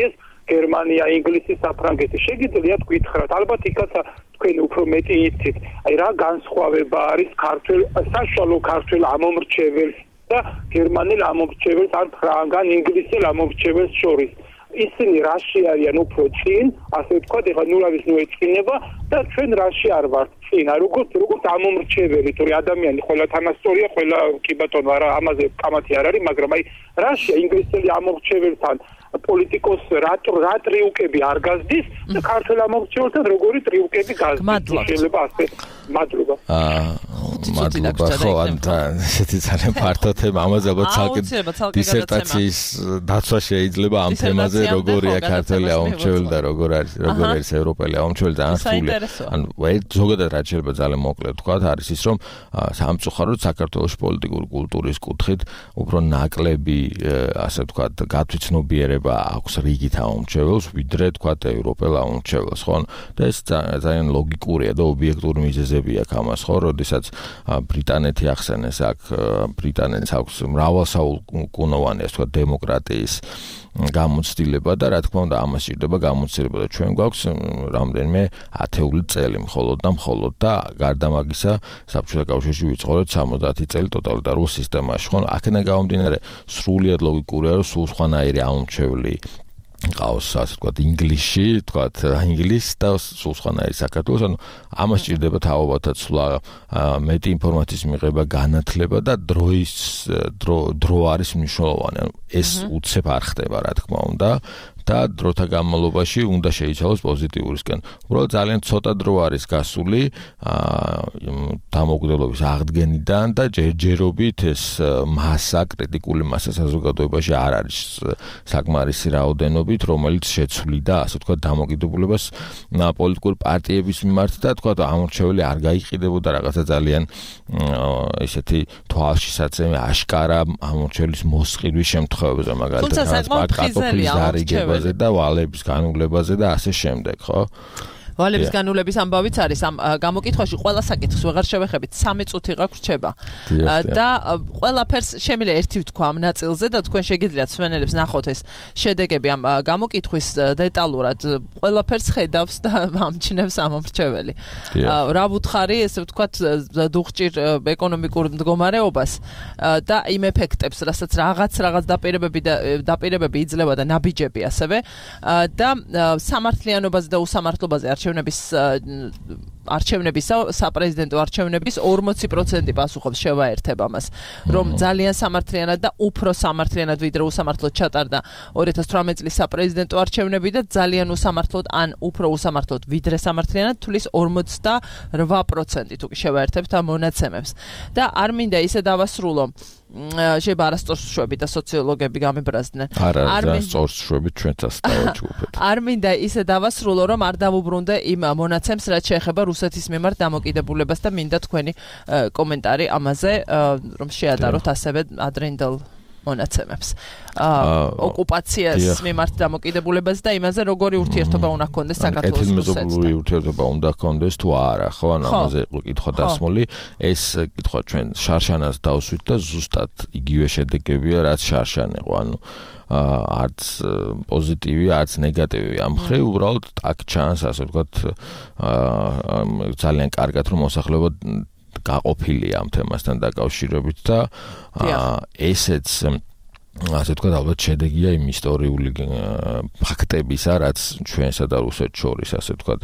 გერმანია, ინგლისი, საფრანგეთი. შეგიძლიათ გითხრათ, ალბათ იქაც თქვენ უფრო მეტი იცით. აი რა განსხვავება არის ქართულ საშუალო ქართულ ამომრჩეველს და გერმანელ ამომრჩეველს ან ფრანგან ინგლისელ ამომრჩეველს შორის. ისინი რაში არიან უფრო წინ, ასე ვთქვათ, ეხლა ნულავის ნუ ეწყინება და ჩვენ რაში არ ვართ წინ. აი როგორც როგორც ამომრჩეველი, თორე ადამიანი ყველა თანასწორია, ყველა კი ბატონო, არა ამაზე კამათი არ არის, მაგრამ აი რაშია ინგლისელი ამომრჩეველთან პოლიტიკოს რა რა ტრიუკები არ გაზდის და ქართულ ამომრჩეველთან როგორი ტრიუკები გაზდის. შეიძლება ასე. მადლობა. აა მადლობა ხო ანტა ესეთი ძალიან ფართო თემა ამაზე ალბათ ცალკე დისერტაციის დაცვა შეიძლება ამ თემაზე როგორია ქართული ამომრჩეველი და როგორ არის როგორ არის ევროპელი ამომრჩეველი და ასული ანუ ზოგადად რაც შეიძლება ძალიან მოკლედ თქვა არის ის რომ სამწუხაროდ საქართველოს პოლიტიკური კულტურის კუთხით უფრო ნაკლები ასე თქვა გათვითცნობიერება აქვს რიგით ამომრჩეველს ვიდრე თქვა ევროპელ ამომრჩეველს ხო და ეს ძალიან ლოგიკურია და ობიექტური მიზეზები აქვს ამას ხო როდესაც ბრიტანეთი ახსენეს აქ ბრიტანეთს აქვს მრავალსაუკუნოვანი ასე თქვა დემოკრატიის გამოცდილება და რა თქმა უნდა ამას ჭირდება გამოცდილება და ჩვენ გვაქვს რამდენიმე ათეული წელი მხოლოდ და მხოლოდ და გარდა მაგისა საბჭოთა კავშირში ვიცხოვრეთ სამოცდაათი წელი ტოტალიტარულ სისტემაში ხო აქედან გამომდინარე სრულიად ლოგიკურია რომ სულ სხვანაირი ამომრჩეველი ყავს ასე ვთქვათ ინგლისში ვთქვათ ინგლისს და სულ სხვანაირი საქართველოს ანუ ამას ჭირდება თაობათა ცვლა მეტი ინფორმაციის მიღება განათლება და დროის დრო არის მნიშვნელოვანი ანუ ეს უცებ არ ხდება რა თქმა უნდა და დროთა განმავლობაში უნდა შეიცვალოს პოზიტიურისკენ. უბრალოდ ძალიან ცოტა დრო არის გასული დამოუკიდებლობის აღდგენიდან და ჯერჯერობით ეს მასა, კრიტიკული მასა საზოგადოებაში არ არის საკმარისი რაოდენობით, რომელიც შეცვლიდა, ასე ვთქვათ, დამოუკიდებლობას პოლიტიკური პარტიების მიმართ და თქვათ ამორჩეველი არ გაიყიდებოდა რაღაცა ძალიან ესეთი თვალშისაცემი აშკარა ამორჩეველის მოსყიდვის შემთხვევებზე მაგალითად პარტიების და ვალების განულებაზე და ასე შემდეგ, ხო? ვალების განულების ამბავიც არის ამ გამოკითხვაში ყველა საკითხს ვეღარ შევეხებით სამი წუთი გაგვრჩება და ყველაფერს შემიძლია ერთი ვთქვა ამ ნაწილზე და თქვენ შეგიძლიათ მსმენელებს ნახოთ ეს შედეგები ამ გამოკითხვის დეტალურად ყველაფერს ხედავს და ამჩნევს ამომრჩეველი რა ვუთხარი ესე ვთქვათ დუღჭირ ეკონომიკურ მდგომარეობას და იმ ეფექტებს რასაც რაღაც რაღაც დაპირებები და დაპირებები იძლევა და ნაბიჯები ასევე და სამართლიანობაზე და უსამართლობაზე არჩევნების არჩევნების საპრეზიდენტო არჩევნების ორმოცი პროცენტი პასუხობს შევაერთებ ამას რომ ძალიან სამართლიანად და უფრო სამართლიანად ვიდრე უსამართლოდ ჩატარდა ორი ათას თვრამეტი წლის საპრეზიდენტო არჩევნები და ძალიან უსამართლოდ ან უფრო უსამართლოდ ვიდრე სამართლიანად თulis ორმოცდაორვა პროცენტი თუ შევაერთებთ ამ მონაცემებს და არ მინდა ისე დავასრულო შეიძლება არასწორს შვები და სოციოლოგები გამებრაზდნენ. არ არასწორს შვები ჩვენთაც დავაჯგუფეთ. არ მინდა ისე დავასრულო რომ არ დავუბრუნდე იმ მონაცემს რაც შეეხება რუსეთის მიმართ დამოკიდებულებას და მინდა თქვენი კომენტარი ამაზე რომ შეადაროთ ასევე ადრინდელ მონაცემებს. ოკუპაციას მიმართ დამოკიდებულებას და იმაზე როგორი ურთიერთობა უნდა ჰქონდეს საქართველოს რუსეთთან. კეთილმეზობლური ურთიერთობა უნდა ჰქონდეს თუ არა, ხო? ანუ ამაზე იყო კითხვა დასმული. ეს კითხვა ჩვენ შარშანას დავსვით და ზუსტად იგივე შედეგებია, რაც შარშან იყო. ანუ არც პოზიტივი, არც ნეგატივი ამ ხრი, უბრალოდ აქ ჩანს, ასე ვთქვათ, ძალიან კარგად რომ მოსახლეობა გაყოფილია ამ თემასთან დაკავშირებით და ესეც ასე ვთქვათ, ალბათ შედეგია იმ ისტორიული ფაქტებისა, რაც ჩვენსა და რუსეთს შორის, ასე ვთქვათ,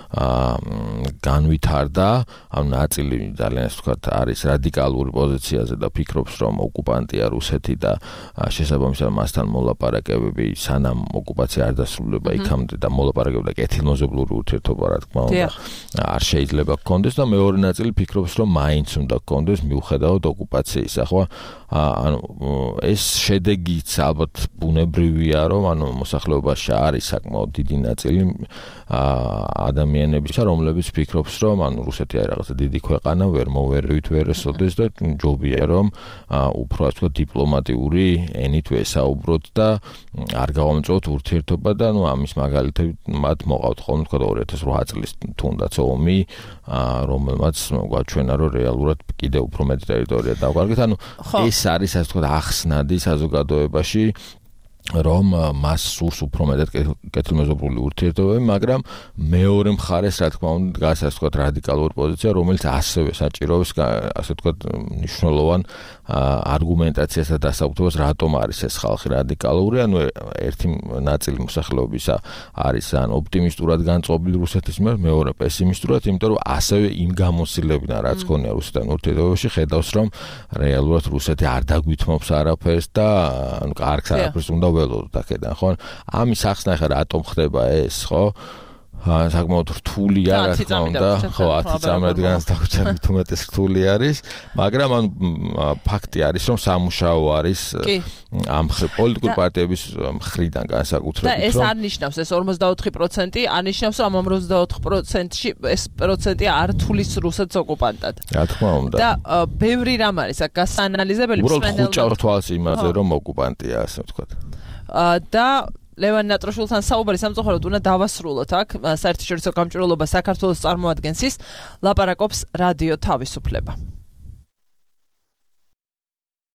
განვითარდა, ამ ნაწილი ძალიან ასე ვთქვათ, არის რადიკალური პოზიციაზე და ფიქრობს, რომ ოკუპანტია რუსეთი და შესაბამისად მასთან მოლაპარაკებები, სანამ ოკუპაცია არ დასრულდება იქამდე და მოლაპარაკებები და კეთილმოზებლური ურთიერთობა, რა თქმა უნდა, არ შეიძლება გქონდეს და მეორე ნაწილი ფიქრობს, რომ მაინც უნდა გქონდეს მიუხედავად ოკუპაციისა, ხო? ანუ ეს შედეგიც ალბათ ბუნებრივია, რომ ანუ მოსახლეობაში არის საკმაოდ დიდი ნაწილი ადამიანებისა, რომლებიც ფიქრობს, რომ ანუ რუსეთი არის რაღაცა დიდი ქვეყანა, ვერ მოვერვით, ვერ ესოდეს და ჯობია, რომ უფრო ასე ვთქვათ, დიპლომატიური ენით ვესაუბროთ და არ გავამწვევთ ურთიერთობა და ნუ ამის მაგალითად მათ მოყავთ ხოლმე თქვა ორი ათას რვა წლის თუნდაც ომი, რომელმაც გვაჩვენა, რომ რეალურად კიდევ უფრო მეტი ტერიტორია დავკარგეთ. ანუ ეს არის ასე ვთქვათ, ახსნადი საზოგადოებაში რომ მას სურს უფრო მეტად კეთილმეზობლური ურთიერთობები, მაგრამ მეორე მხარეს, რა თქმა უნდა, დგას ასე ვთქვათ რადიკალური პოზიცია, რომელიც ასევე საჭიროებს ასე ვთქვათ მნიშვნელოვან არგუმენტაციას და დასაბუთებას, რატომ არის ეს ხალხი რადიკალური, ანუ ერთი ნაწილი მოსახლეობისა არის ან ოპტიმისტურად განწყობილი რუსეთის მიერ, მეორე პესიმისტურად, იმიტომ რომ ასევე იმ გამოსილებიდან, რაც ქონია რუსეთთან ურთიერთობებში, ხედავს, რომ რეალურად რუსეთი არ დაგვითმობს არაფერს და ანუ კარგს არაფერს უნდა ველოდოთ აქედან, ხო? ამის ახსნა ხა რატომ ხდება ეს, ხო? საკმაოდ რთული არა, რა თქმა უნდა, ხო, ათი წამებიდან დაგვიჭერთ უმეტეს რთული არის, მაგრამ ან ფაქტი არის, რომ სამუშაო არის ამ პოლიტიკური პარტიების მხრიდან განსაკუთრებით, რომ და ეს არ ნიშნავს, ეს ორმოცდაოთხი პროცენტი არ ნიშნავს, რომ ამ ორმოცდაოთხ პროცენტში ეს პროცენტი არ თulis რუსეთს ოკუპანტად. რა თქმა უნდა. და ბევრი რამ არის აქ გასაანალიზებელი მსმენელთა. უბრალოდ ხუჭავს თვალს იმაზე, რომ ოკუპანტია, ასე ვთქვათ. და ლევან ნატროშვილთან საუბარი სამწუხაროდ უნდა დავასრულოთ აქ საერთაშორისო გამჭვირვალობა საქართველოს წარმოადგენს ის ლაპარაკობს რადიო თავისუფლება.